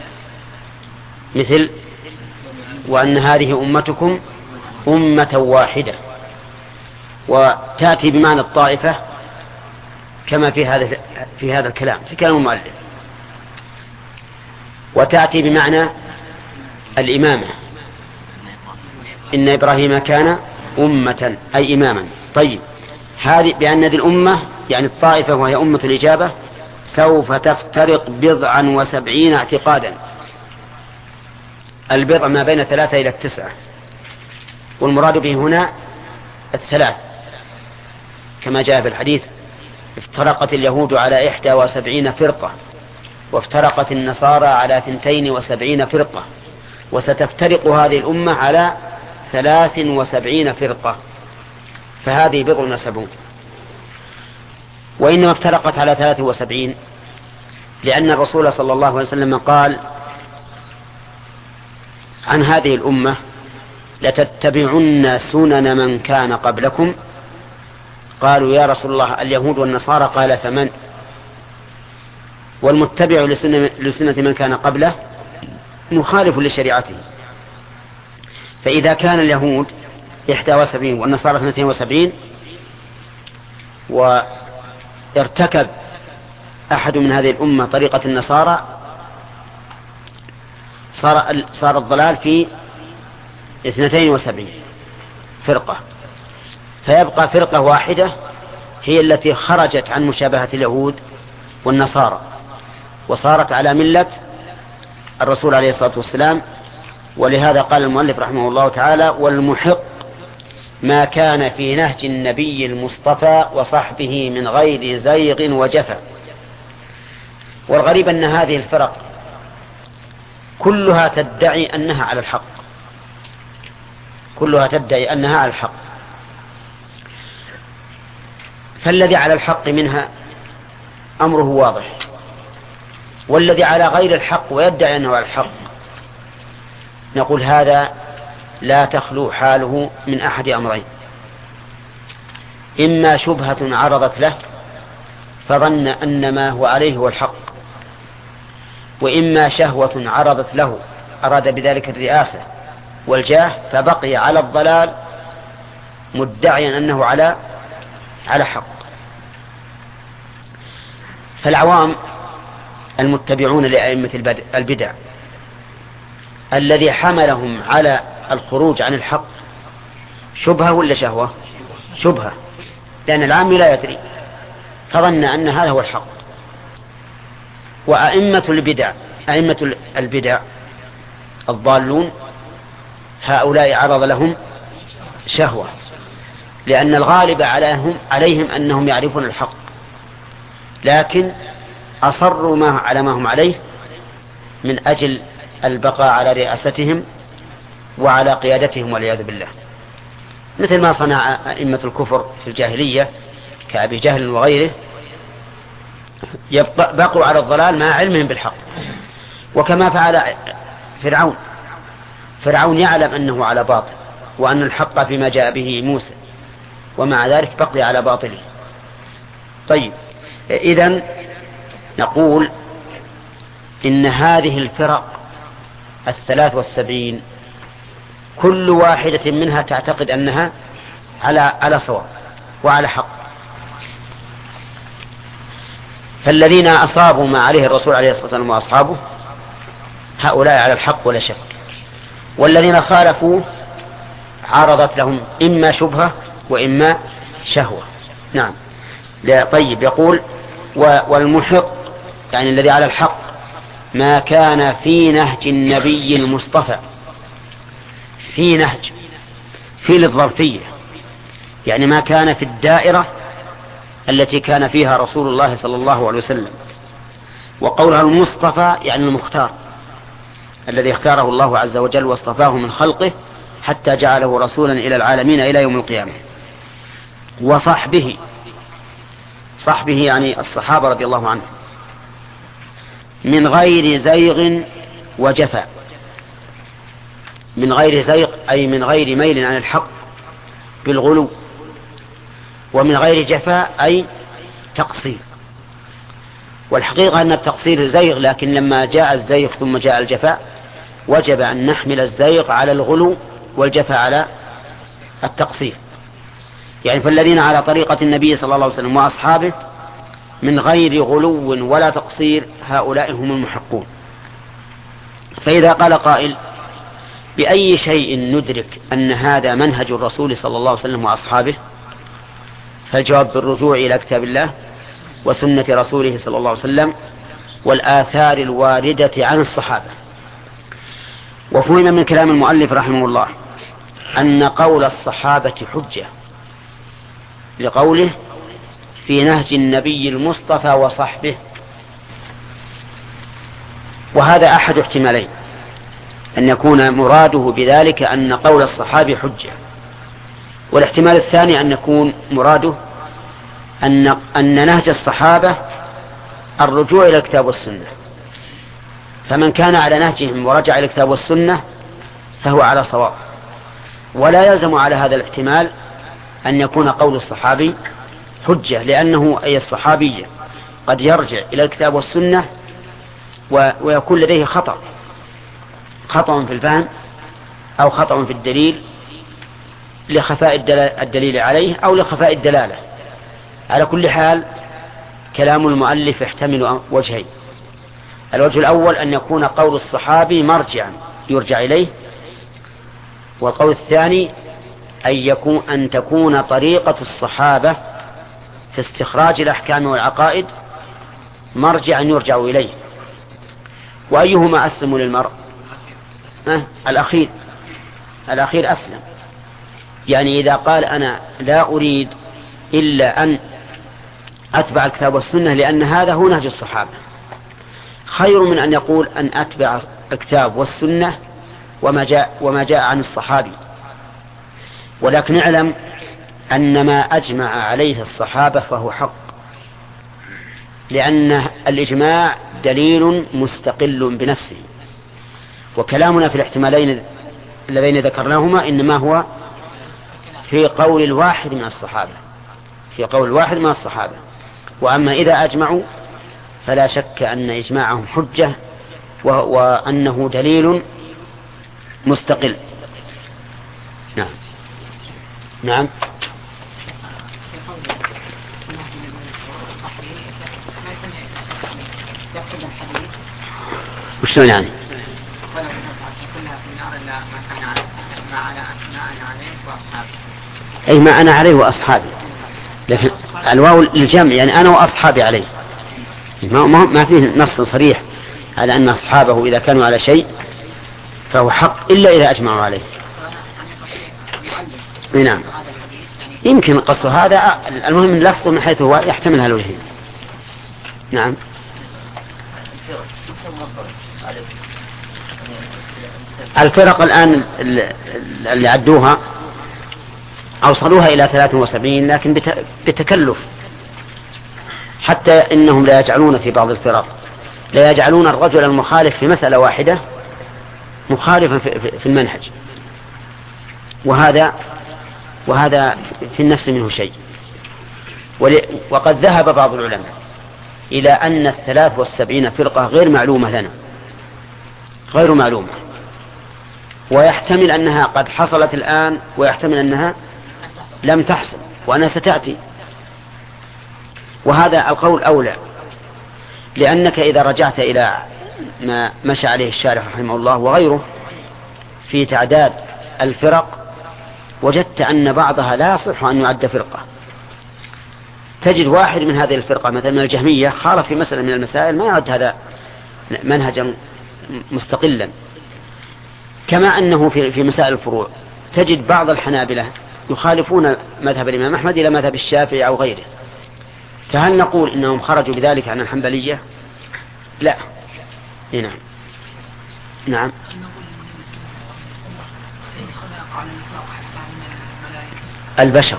مثل وأن هذه أمتكم أمة واحدة. وتأتي بمعنى الطائفة كما في هذا في هذا الكلام في كلام المؤلف. وتأتي بمعنى الإمامة، إن إبراهيم كان أمة أي إماما. طيب، هذه بأن ذي الأمة يعني الطائفة وهي أمة الإجابة سوف تفترق بضعا وسبعين اعتقادا. البضع ما بين ثلاثة إلى التسعة، والمراد به هنا الثلاث كما جاء في الحديث افترقت اليهود على إحدى وسبعين فرقة، وافترقت النصارى على ثنتين وسبعين فرقة، وستفترق هذه الأمة على ثلاث وسبعين فرقة، فهذه بضع وسبعون. وإنما افترقت على ثلاث وسبعين لأن الرسول صلى الله عليه وسلم قال عن هذه الأمة لتتبعن سنن من كان قبلكم. قالوا يا رسول الله اليهود والنصارى؟ قال فمن؟ والمتبع لسنة من كان قبله مخالف لشريعته. فإذا كان اليهود إحدى وسبعين والنصارى اثنتين وسبعين، وارتكب أحد من هذه الأمة طريقة النصارى، صار, صار الضلال في اثنتين وسبعين فرقة، فيبقى فرقة واحدة هي التي خرجت عن مشابهة اليهود والنصارى وصارت على ملة الرسول عليه الصلاة والسلام. ولهذا قال المؤلف رحمه الله تعالى والمحق ما كان في نهج النبي المصطفى وصحبه من غير زيغ وجفا. والغريب أن هذه الفرق كلها تدعي أنها على الحق، كلها تدعي أنها على الحق. فالذي على الحق منها أمره واضح، والذي على غير الحق ويدعي أنه على الحق نقول هذا لا تخلو حاله من أحد أمرين: إما شبهة عرضت له فظن أن ما هو عليه هو الحق، وإما شهوة عرضت له أراد بذلك الرئاسة والجاه فبقي على الضلال مدعيا أنه على على حق. فالعوام المتبعون لأئمة البدع الذي حملهم على الخروج عن الحق شبهة ولا شهوة؟ شبهة، لأن العام لا يدري فظن أن هذا هو الحق. وأئمة البدع أئمة البدع الضالون هؤلاء عرض لهم شهوة، لأن الغالب عليهم, عليهم أنهم يعرفون الحق، لكن أصروا ما على ما هم عليه من أجل البقاء على رئاستهم وعلى قيادتهم والعياذ بالله، مثل ما صنع أئمة الكفر في الجاهلية كأبي جهل وغيره، بقوا على الضلال مع علمهم بالحق. وكما فعل فرعون، فرعون يعلم أنه على باطل وأن الحق فيما جاء به موسى، ومع ذلك بقي على باطله. طيب، إذن نقول إن هذه الفرق الثلاث والسبعين كل واحدة منها تعتقد أنها على على صواب وعلى حق. فالذين أصابوا ما عليه الرسول عليه الصلاة والسلام وأصحابه هؤلاء على الحق ولا شك، والذين خالفوا عرضت لهم إما شبهة وإما شهوة. نعم. طيب، يقول والمحق يعني الذي على الحق ما كان في نهج النبي المصطفى. في نهج، في للظرفية، يعني ما كان في الدائرة التي كان فيها رسول الله صلى الله عليه وسلم. وقولها المصطفى يعني المختار، الذي اختاره الله عز وجل واصطفاه من خلقه حتى جعله رسولا إلى العالمين إلى يوم القيامة. وصحبه، صحبه يعني الصحابة رضي الله عنهم، من غير زيغ وجفاء. من غير زيغ أي من غير ميل عن الحق بالغلو، ومن غير جفاء أي تقصير. والحقيقة أن التقصير زيغ، لكن لما جاء الزيغ ثم جاء الجفاء وجب أن نحمل الزيغ على الغلو والجفاء على التقصير. يعني فالذين على طريقة النبي صلى الله عليه وسلم وأصحابه من غير غلو ولا تقصير هؤلاء هم المحقون. فإذا قال قائل بأي شيء ندرك أن هذا منهج الرسول صلى الله عليه وسلم وأصحابه؟ فالجواب بالرجوع إلى كتاب الله وسنة رسوله صلى الله عليه وسلم والآثار الواردة عن الصحابة. وفهم من كلام المؤلف رحمه الله أن قول الصحابة حجة لقوله في نهج النبي المصطفى وصحبه، وهذا أحد احتمالين: أن يكون مراده بذلك أن قول الصحابة حجة، والاحتمال الثاني أن يكون مراده أن, أن نهج الصحابة الرجوع إلى الكتاب والسنة، فمن كان على نهجهم ورجع إلى الكتاب والسنة فهو على صواب. ولا يلزم على هذا الاحتمال أن يكون قول الصحابي حجة، لأنه أي الصحابية قد يرجع إلى الكتاب والسنة ويكون لديه خطأ خطأ في الفهم أو خطأ في الدليل لخفاء الدليل عليه أو لخفاء الدلالة. على كل حال كلام المؤلف يحتمل وجهين: الوجه الأول أن يكون قول الصحابي مرجعا يرجع إليه، والقول الثاني أن يكون أن تكون طريقة الصحابة في استخراج الأحكام والعقائد مرجعا يرجع إليه. وأيهما أسلم للمرء؟ أه؟ الأخير الأخير أسلم. يعني إذا قال أنا لا أريد إلا أن أتبع الكتاب والسنة لأن هذا هو نهج الصحابة، خير من أن يقول أن أتبع الكتاب والسنة وما جاء, وما جاء عن الصحابي. ولكن اعلم أن ما أجمع عليه الصحابة فهو حق، لأن الإجماع دليل مستقل بنفسه، وكلامنا في الاحتمالين اللذين ذكرناهما إنما هو في قول الواحد من الصحابة في قول الواحد من الصحابة. وأما إذا أجمعوا فلا شك أن إجماعهم حجة وأنه دليل مستقل. نعم نعم وشلون يعني؟ أي ما أنا عليه وأصحابي، لكن الواو للجمع يعني أنا وأصحابي عليه، ما, ما فيه نص صريح على أن أصحابه إذا كانوا على شيء فهو حق إلا إذا أجمعوا عليه. نعم يمكن قصد هذا، المهم لفظه من حيث هو يحتمل هالوجهين. نعم الفرق الآن اللي عدوها أوصلوها إلى ثلاث وسبعين، لكن بتكلف، حتى إنهم لا يجعلون في بعض الفرق لا يجعلون الرجل المخالف في مسألة واحدة مخالفا في المنهج، وهذا وهذا في النفس منه شيء. وقد ذهب بعض العلماء إلى أن الثلاث والسبعين فرقة غير معلومة لنا، غير معلومة، ويحتمل أنها قد حصلت الآن، ويحتمل أنها لم تحصل وأنها ستأتي. وهذا القول أولى، لأنك إذا رجعت إلى ما مشى عليه الشارح رحمه الله وغيره في تعداد الفرق وجدت أن بعضها لا يصح أن يعد فرقة. تجد واحد من هذه الفرقة مثلا من الجهمية خالف في مسألة من المسائل ما يعد هذا منهجا مستقلا، كما أنه في مسائل الفروع تجد بعض الحنابلة يخالفون مذهب الإمام أحمد إلى مذهب الشافعي أو غيره. فهل نقول إنهم خرجوا بذلك عن الحنبلية؟ لا. نعم نعم البشر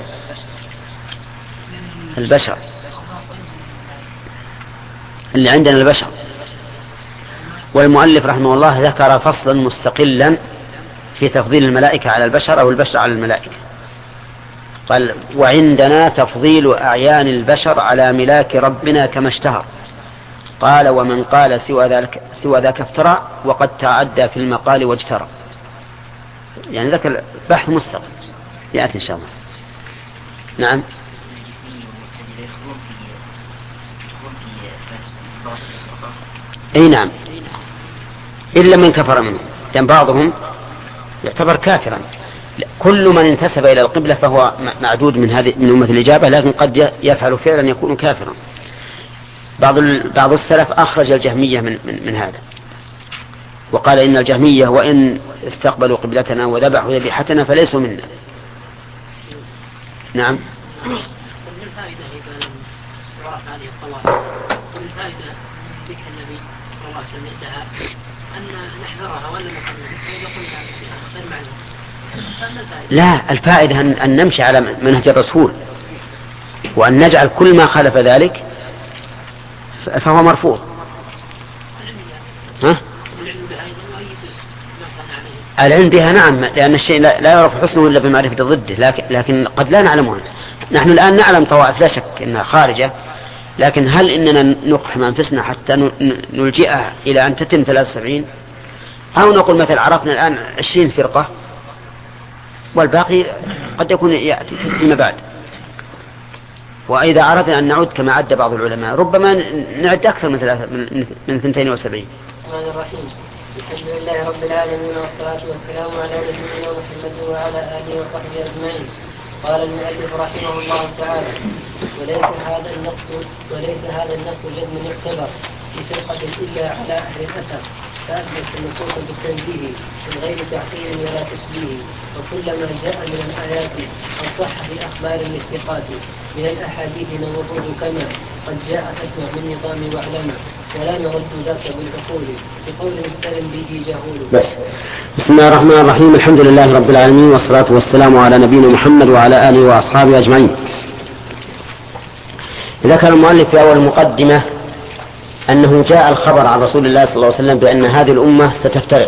البشر اللي عندنا البشر. والمؤلف رحمه الله ذكر فصلا مستقلا في تفضيل الملائكة على البشر أو البشر على الملائكة، قال وعندنا تفضيل أعيان البشر على ملاك ربنا كما اشتهر. قال ومن قال سوى ذلك سوى ذاك افترى وقد تعدى في المقال واجترى. يعني ذاك بحث مستقل يأتي إن شاء الله. نعم أي نعم إلا من كفر منه، لأن بعضهم يعتبر كافرا. كل من انتسب إلى القبلة فهو معدود من هذه من أمة الإجابة، لكن قد يفعل فعلا يكون كافرا. بعض بعض السلف أخرج الجهمية من, من, من هذا، وقال إن الجهمية وإن استقبلوا قبلتنا وذبحوا ذبيحتنا فليسوا منا. نعم ذكر النبي صلى الله عليه وسلم يدها أن نحذرها ولا نحذرها. لا، الفائدة أن نمشي على منهج الرسول، وأن نجعل كل ما خالف ذلك فهو مرفوض. ها؟ العلم بها نعم، لأن الشيء لا يعرف حسنه إلا بمعرفة ضده، لكن, لكن قد لا نعلمه. نحن الآن نعلم طوائف لا شك إنها خارجة، لكن هل إننا نقحم أنفسنا حتى نلجئها إلى أن تتم ثلاث وسبعين، أو نقول مثل عرفنا الآن عشرين فرقة والباقي قد يكون يأتي فيما بعد. وإذا أردنا أن نعد كما عد بعض العلماء ربما نعد أكثر من ثلاثة من اثنتين وسبعين. الرحمن الرحيم. الحمد لله رب العالمين والصلاة والسلام على نبينا محمد وعلى آله وصحبه أجمعين. قال المؤلف رحمه الله تعالى: وليس هذا النص وليس هذا النص الجزم يعتبر في فرقة إلا على أهل الأثر، فأثبت النصوص بالتنزيه من غير تعطيل ولا تشبيه، وكل ما جاء من الآيات أو صح في أخبار الاتقاد من الأحاديث نوضوه كما قد جاء تسمع من نظام وعلما، ولا يرد ذاك بالعقول بقول مستلم به جهول. بس. بسم الله الرحمن الرحيم، الحمد لله رب العالمين، والصلاة والسلام على نبينا محمد وعلى آله وأصحابه أجمعين. ذكر المؤلف في أول المقدمة أنه جاء الخبر عن رسول الله صلى الله عليه وسلم بأن هذه الأمة ستفترق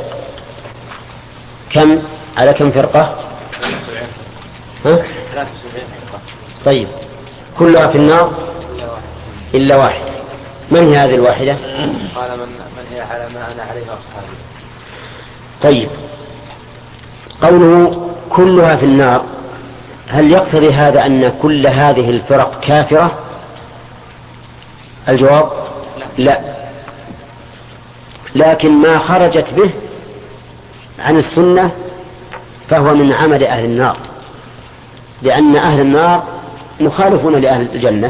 كم على كم فرقة؟ ها؟ طيب، كلها في النار إلا واحد. من هي هذه الواحدة؟ قال من, من هي على ما أنا عليه أصحابي. طيب، قوله كلها في النار، هل يقتضي هذا أن كل هذه الفرق كافرة؟ الجواب لا، لكن ما خرجت به عن السنة فهو من عمل أهل النار، لأن أهل النار مخالفون لأهل الجنة،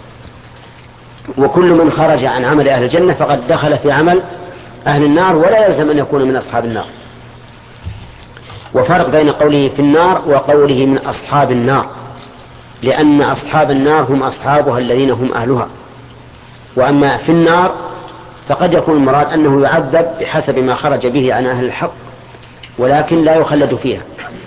وكل من خرج عن عمل أهل الجنة فقد دخل في عمل أهل النار، ولا يلزم أن يكون من أصحاب النار. وفرق بين قوله في النار وقوله من أصحاب النار، لأن أصحاب النار هم أصحابها الذين هم أهلها، وأما في النار فقد يكون المراد أنه يعذب بحسب ما خرج به عن أهل الحق، ولكن لا يخلد فيها.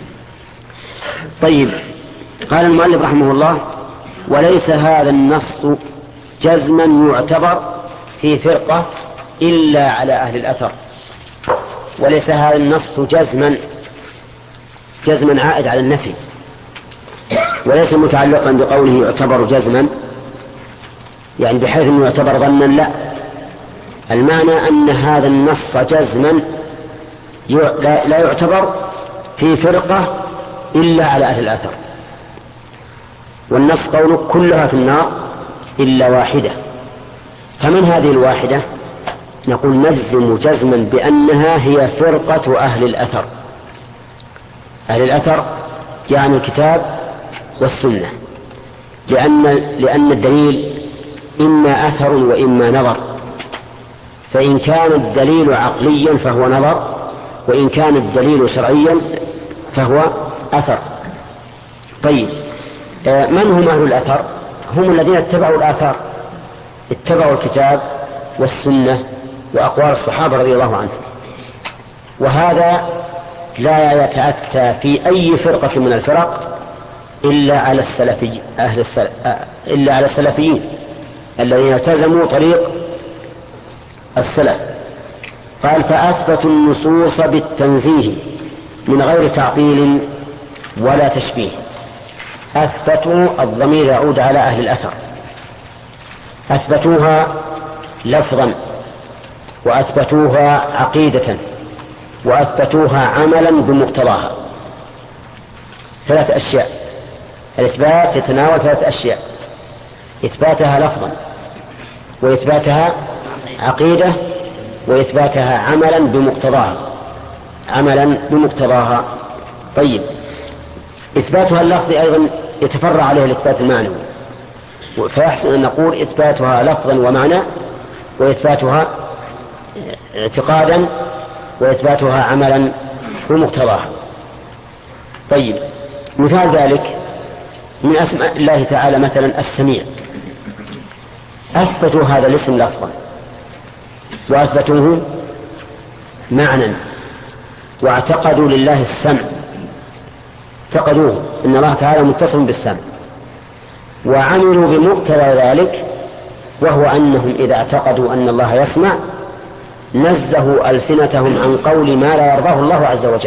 طيب، قال المؤلف رحمه الله: وليس هذا النص جزما يعتبر في فرقة إلا على أهل الأثر. وليس هذا النص جزما جزما عائد على النفي، وليس متعلقا بقوله يعتبر جزما يعني بحيث أنه يعتبر ظنا، لا، المعنى أن هذا النص جزما لا يعتبر في فرقة إلا على أهل الأثر. والنص قوله كلها في النار إلا واحدة، فمن هذه الواحدة؟ نقول نجزم جزما بأنها هي فرقة أهل الأثر. أهل الأثر يعني الكتاب والسنة، لأن, لأن الدليل إما أثر وإما نظر، فإن كان الدليل عقليا فهو نظر، وإن كان الدليل شرعيا فهو أثر. طيب، من هم أهل الأثر؟ هم الذين اتبعوا الآثار، اتبعوا الكتاب والسنة وأقوال الصحابة رضي الله عنهم. وهذا لا يتأتى في أي فرقة من الفرق إلا على السلفي أهل السلف إلا على السلفيين الذين التزموا طريق السلف. قال: فأثبتوا النصوص بالتنزيه من غير تعطيل ولا تشبيه. أثبتوا، الضمير يعود على أهل الأثر، أثبتوها لفظا، وأثبتوها عقيدة، وأثبتوها عملا بمقتضاها. ثلاث أشياء. الإثبات يتناول ثلاث أشياء: إثباتها لفظا، وإثباتها عقيدة، وإثباتها عملا بمقتضاها عملا بمقتضاها طيب، إثباتها اللفظي أيضا يتفرع عليه الإثبات المعنوي، فيحسن أن نقول إثباتها لفظا ومعنى، وإثباتها اعتقادا، وإثباتها عملا بمقتضاها. طيب، مثال ذلك من أسماء الله تعالى مثلا السميع، أثبتوا هذا الاسم لفظا، وأثبتوه معنى، واعتقدوا لله السمع، اعتقدوه إن الله تعالى متصل بالسمع، وعملوا بمقتضى ذلك، وهو أنهم إذا اعتقدوا أن الله يسمع نزهوا ألسنتهم عن قول ما لا يرضاه الله عز وجل.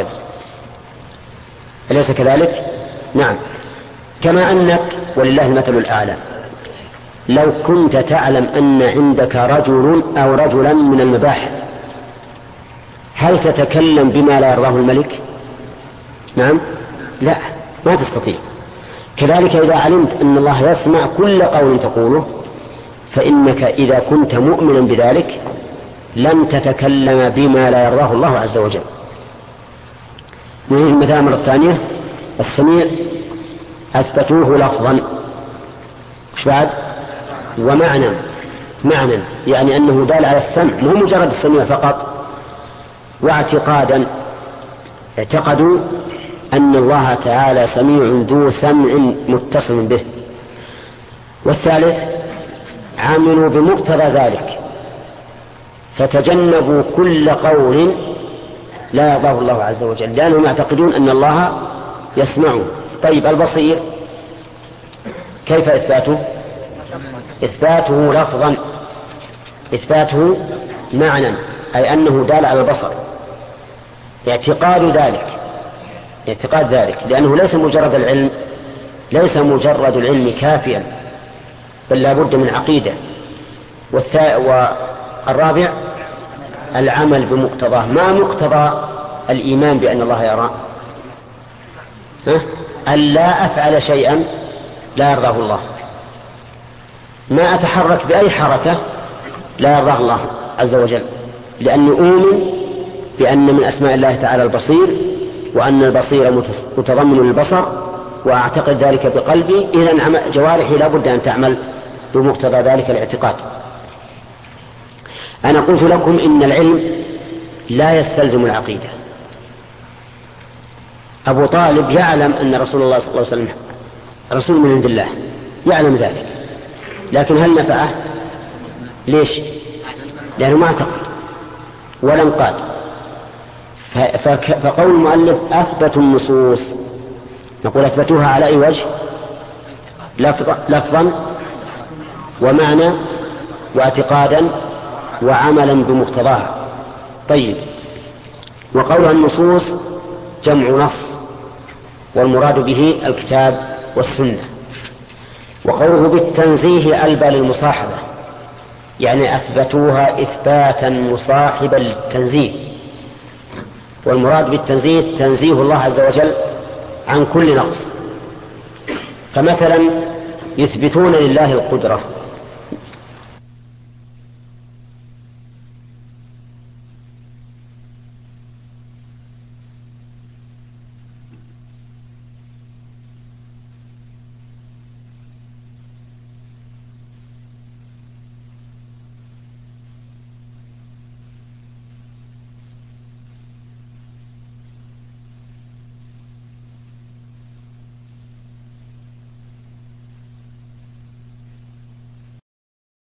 أليس كذلك؟ نعم. كما أنك ولله المثل الأعلى لو كنت تعلم أن عندك رجل أو رجلا من المباحث، هل تتكلم بما لا يرضاه الملك؟ نعم، لا، ما تستطيع. كذلك إذا علمت أن الله يسمع كل قول تقوله، فإنك إذا كنت مؤمنا بذلك لن تتكلم بما لا يرضاه الله عز وجل. نريد المثال مرة ثانية: السميع أثبتوه لفظا، وش بعد؟ ومعنى، معنى يعني أنه دال على السمع، مو مجرد السميع فقط. واعتقادا، اعتقدوا أن الله تعالى سميع ذو سمع متصل به. والثالث عملوا بمقتضى ذلك، فتجنبوا كل قول لا يرضاه الله عز وجل، لأنهم يعتقدون أن الله يسمعه. طيب البصير كيف إثباته؟ إثباته لفظا، إثباته معنى، أي أنه دال على البصر، اعتقاد ذلك، اعتقاد ذلك، لأنه ليس مجرد العلم، ليس مجرد العلم كافيا، بل لا بد من عقيدة. والرابع العمل بمقتضاه. ما مقتضى الإيمان بأن الله يرى؟ أن لا أفعل شيئا لا يرضاه الله، ما أتحرك بأي حركة لا يرضاه الله عز وجل، لأني أؤمن بأن من أسماء الله تعالى البصير، وأن البصير متضمن للبصر، وأعتقد ذلك بقلبي، إذن جوارحي لا بد أن تعمل بمقتضى ذلك الاعتقاد. أنا قلت لكم إن العلم لا يستلزم العقيدة. أبو طالب يعلم أن رسول الله صلى الله عليه وسلم رسول من عند الله، يعلم ذلك، لكن هل نفعه؟ ليش؟ لأنه ما اعتقد ولا انقاد. فقول المؤلف أثبتوا النصوص، نقول أثبتوها على أي وجه؟ لفظا ومعنى واعتقادا وعملا بمقتضاها. طيب، وقولها النصوص جمع نص، والمراد به الكتاب والسنة. وقوله بالتنزيه ألبى للمصاحبة، يعني أثبتوها إثباتا مصاحبا للتنزيه، والمراد بالتنزيه تنزيه الله عز وجل عن كل نقص. فمثلا يثبتون لله القدرة